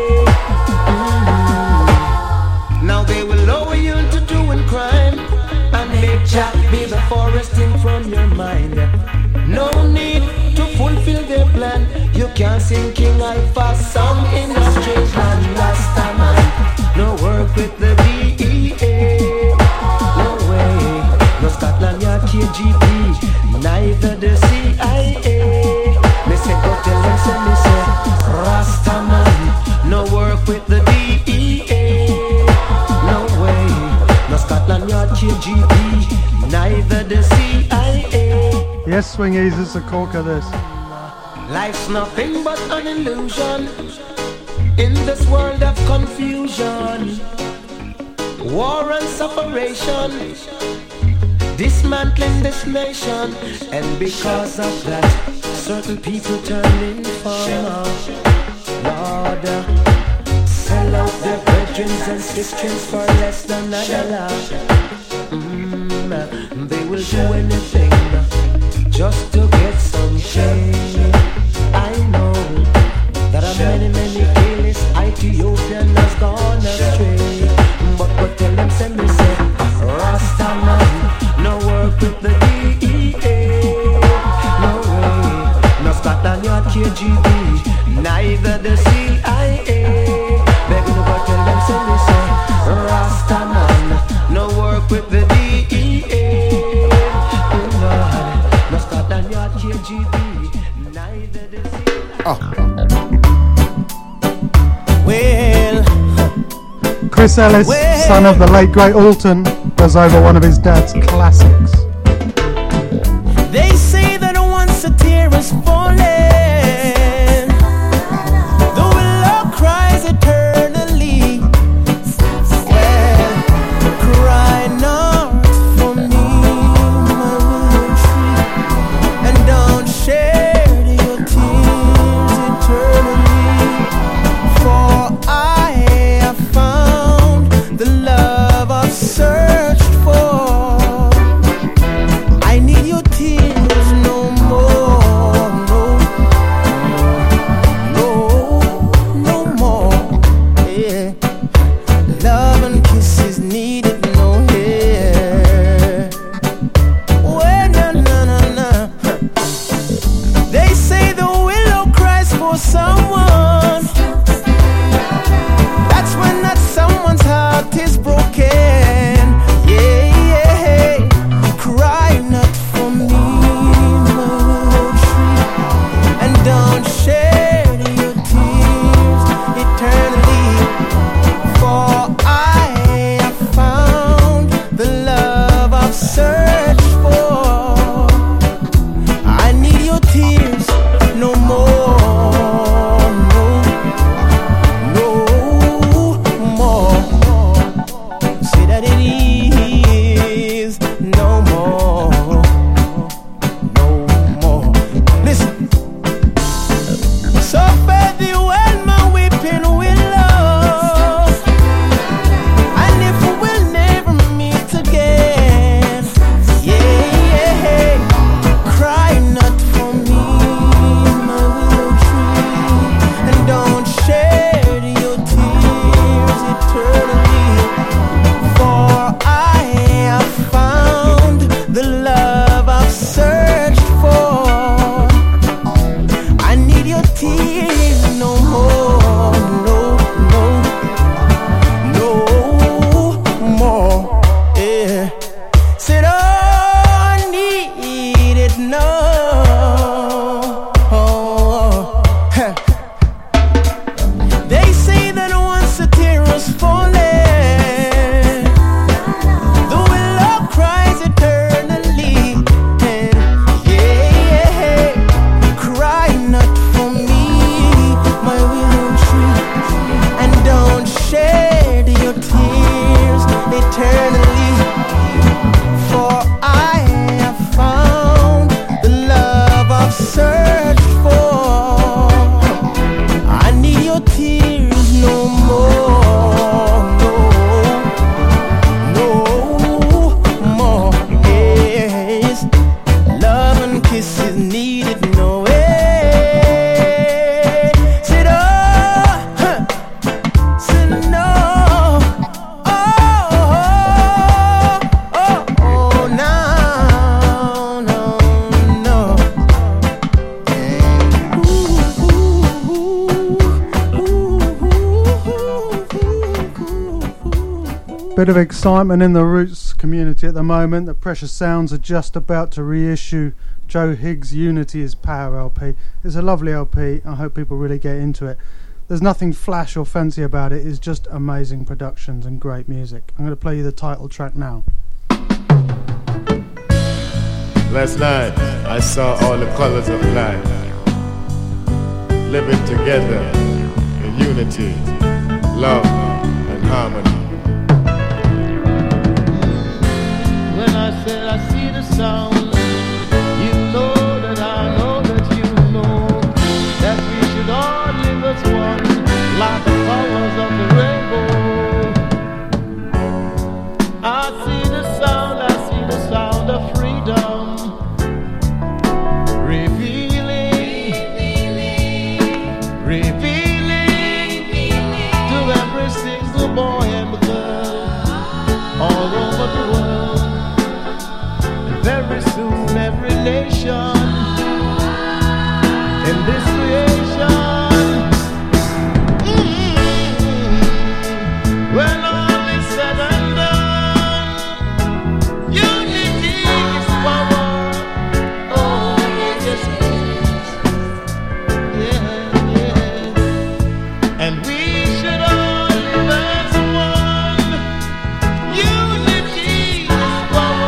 Now they will lower you into doing crime and make Jack be the forest thing from your mind. No need to fulfill their plan. You can't sing King Alpha song in a strange land. Rastaman, no work with the DEA. No way, no Scotland Yard KGB, neither the CIA. Me say go tell them, say me say, Rastaman, no work with the DEA. No way, no Scotland Yard KGB, neither the CIA. Yes, Swingies, it's a corker this. Life's nothing but an illusion in this world of confusion, war and separation, dismantling this nation. And because of that, certain people turn informer. Lord, sell out their brethren and sisters for less than $1. They will do anything just to get some change. I know that a many killers Ethiopian has gone astray. But tell them, send me say, Rastaman, no work with the DEA. No way, no Scotland Yard KGB, neither the CIA. Begging to go tell them, send me say, Rastaman, no work with the DEA. No Scotland Yard KGB, neither the CIA. Well, Chris Ellis, son of the late great Alton, does over one of his dad's classics. they say that once a tear is falling, the willow cries eternally. Well, cry not for me, my willow tree, and don't shed your tears eternally. For I have found the love I've searched for. need it no way. Said said no. Bit of excitement in the Roots community at the moment. The Precious Sounds are just about to reissue Joe Higgs' Unity is Power LP. It's a lovely LP. I hope people really get into it. There's nothing flash or fancy about it. It's just amazing productions and great music. I'm going to play you the title track now. Last night I saw all the colors of life living together in unity, love and harmony. When I said I see the sound, you know that I know that you know that we should all live as one, like the colors of the rainbow. I see the sound of freedom, revealing to every single boy and girl all over the world. Very soon every nation in this creation, when all is said and done, unity is power. Oh yes, yes, and we should all live as one. Unity is power.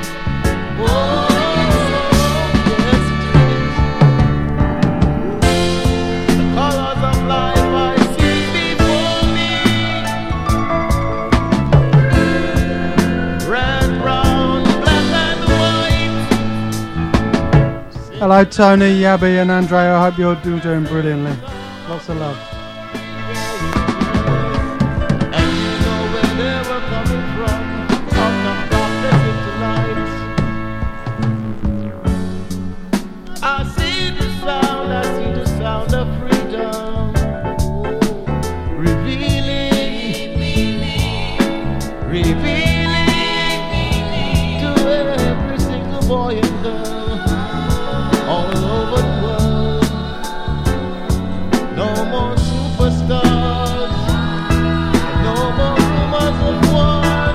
Hello Tony, Yabby and Andrea. I hope you're doing brilliantly. Lots of love. And you know where they were coming from, out of darkness into light. I see the sound of freedom, revealing to every single boy and girl all over the world. No more superstars, no more rumors of wars.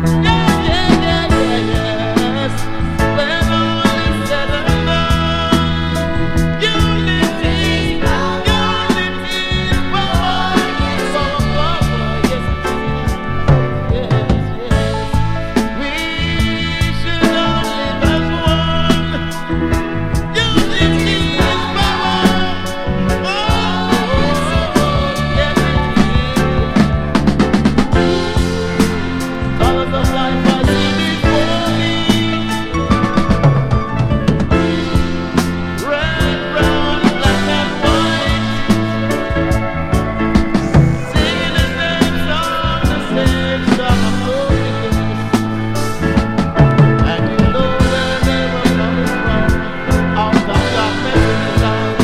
Yes. When all is said and done, unity is power. Yes. We should all live as one. Unity is power. Oh, yes it is. Colors of life I see before me. Red, brown, black and white. Singing the same song, the same song of holiness. And you know where they were coming from, out of darkness into light.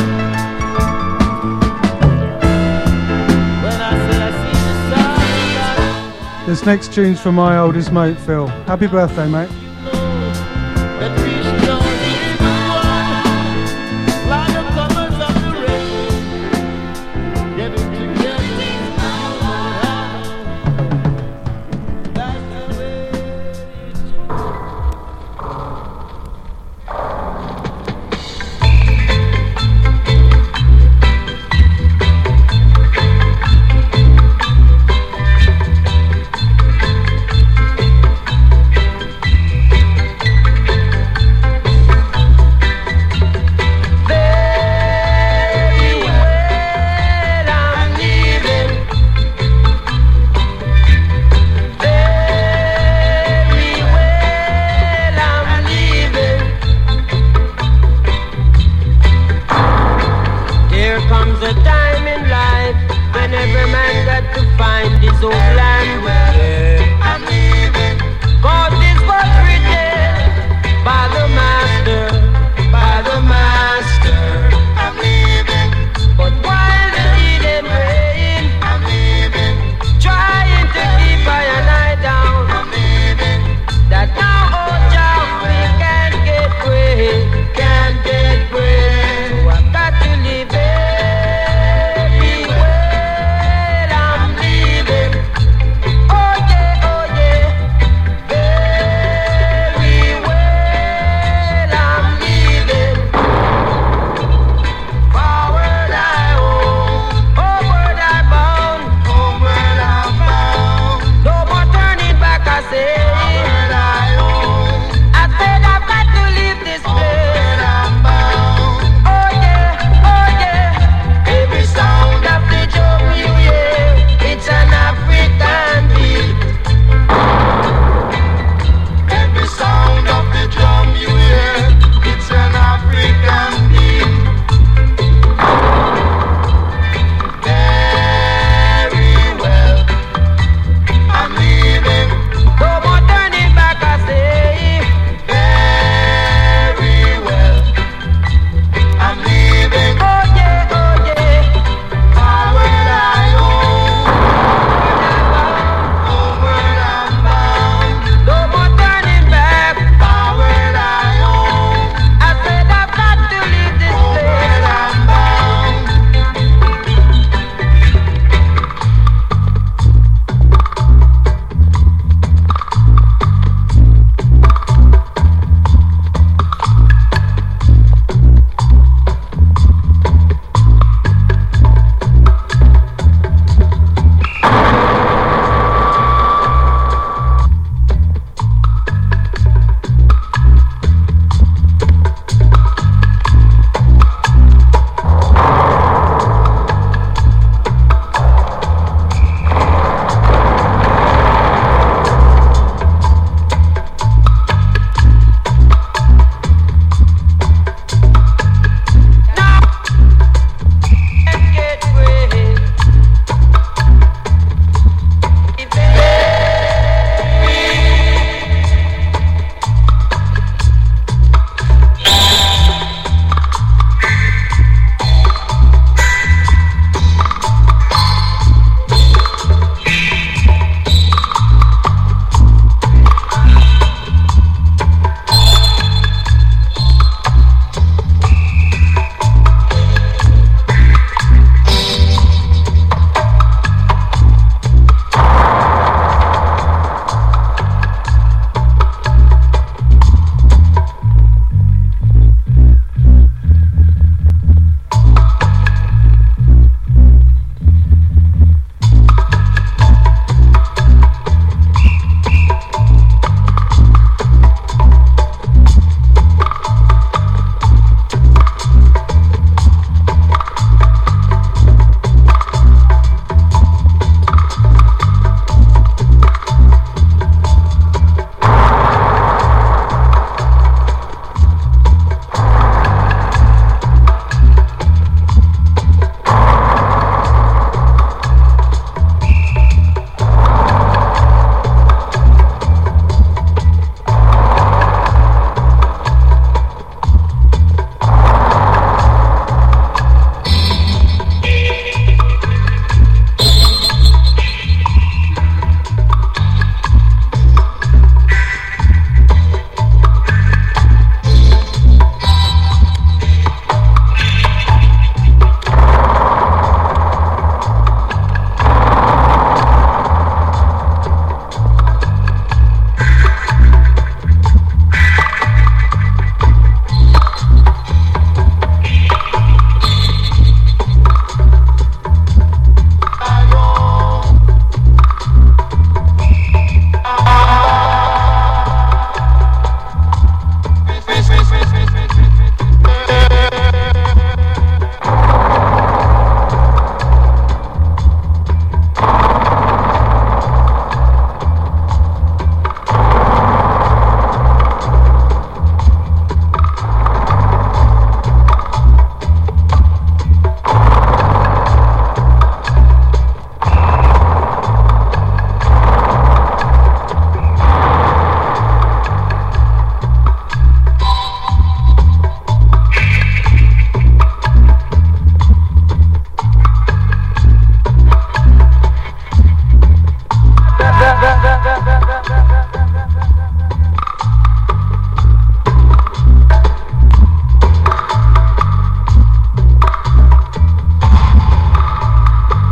When I say I see the sun, This next tune's from my oldest mate Phil. Happy birthday, mate. that we should all live as one, like the colors of the rainbow, getting together. That's the way it should be. There comes a time in life when every man got to find his own land. God is what's written by the master, by the master.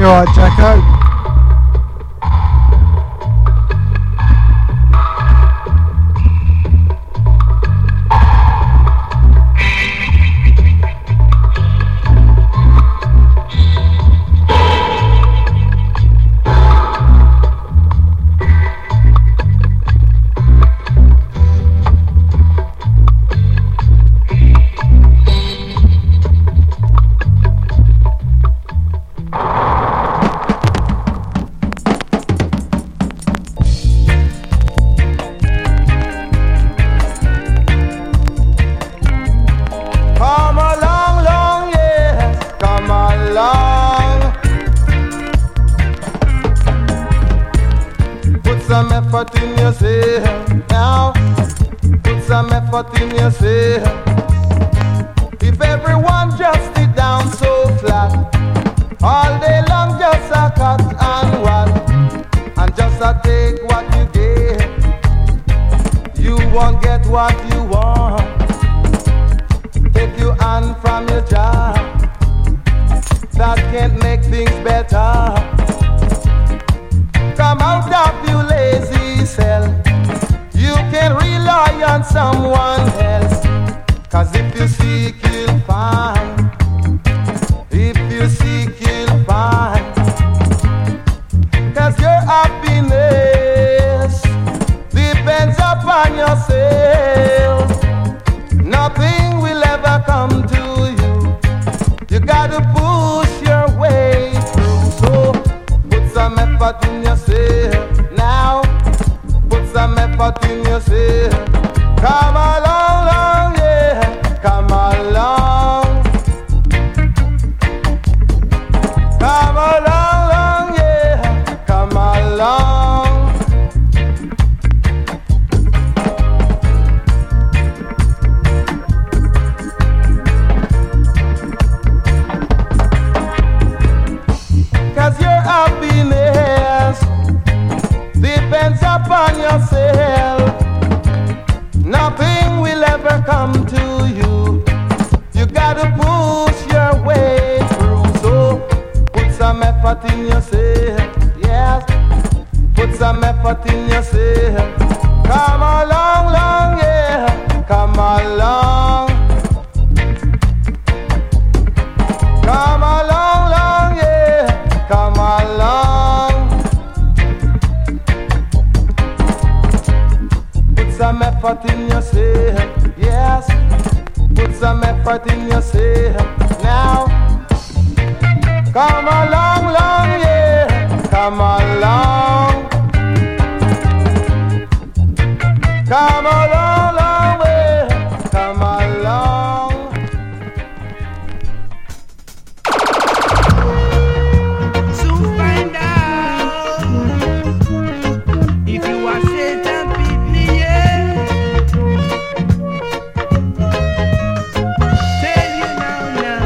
You're right, Jacko.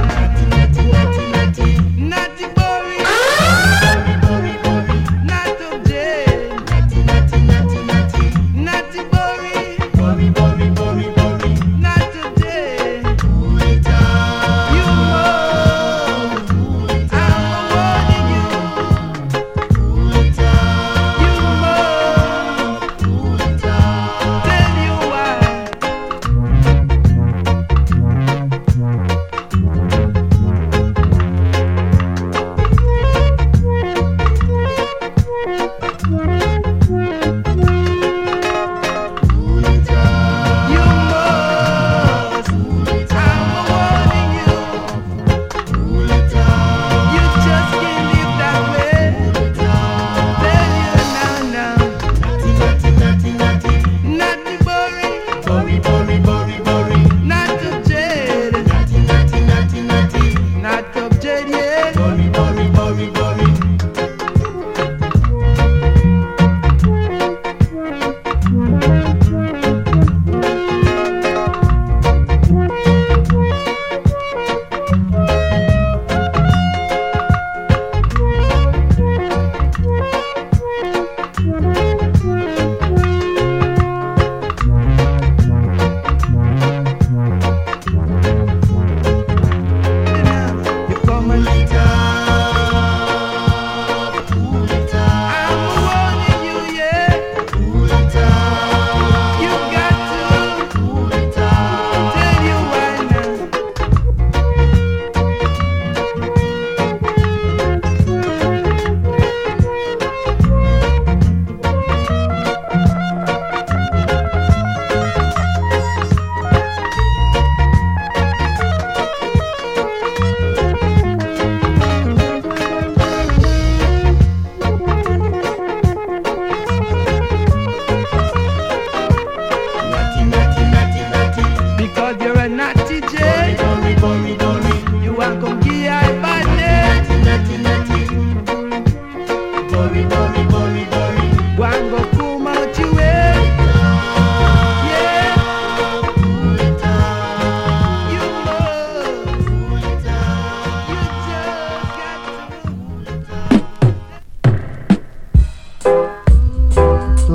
Not to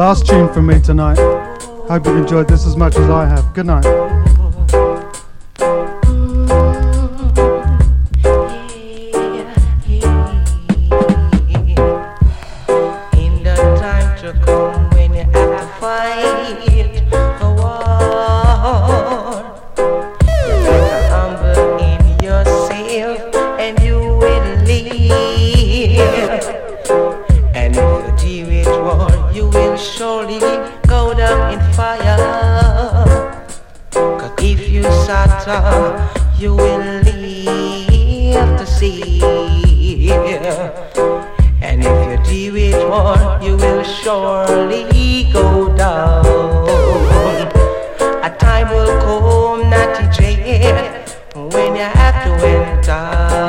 Last tune from me tonight. Hope you've enjoyed this as much as I have. Good night. You will live to see. And if you do it war, you will surely go down. A time will come, Natty Jane, when you have to enter.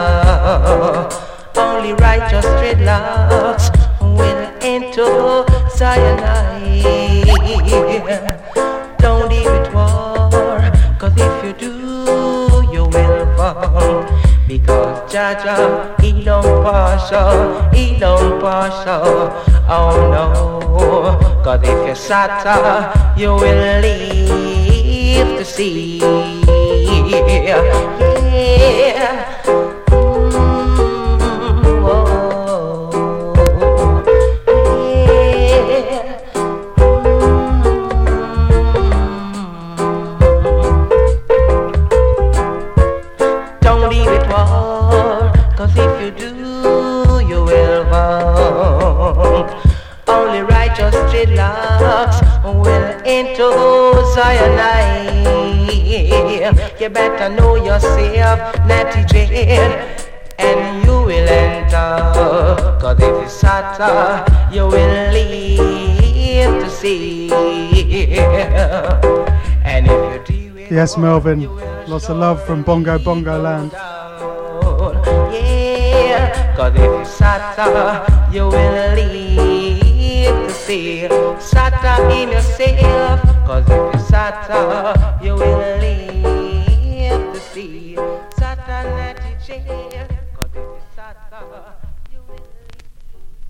Only righteous dreadlocks will enter Zion. Don't leave it war, 'cause if you do, you will fall. Because Jaja, he don't partial, oh no. 'Cause if you sata, you will live to see. Yeah. Zion, you better know yourself, Natty Jane, and you will enter. 'Cause if you sata, you will live to see. And if you do it, yes, Melvin, lots of love from Bongo Bongo Land. Yeah, 'cause if you sata, you will live to see. Sata in yourself. 'Cause if you sata, you will live to see. Sata, Natty Jane. 'Cause if you sata,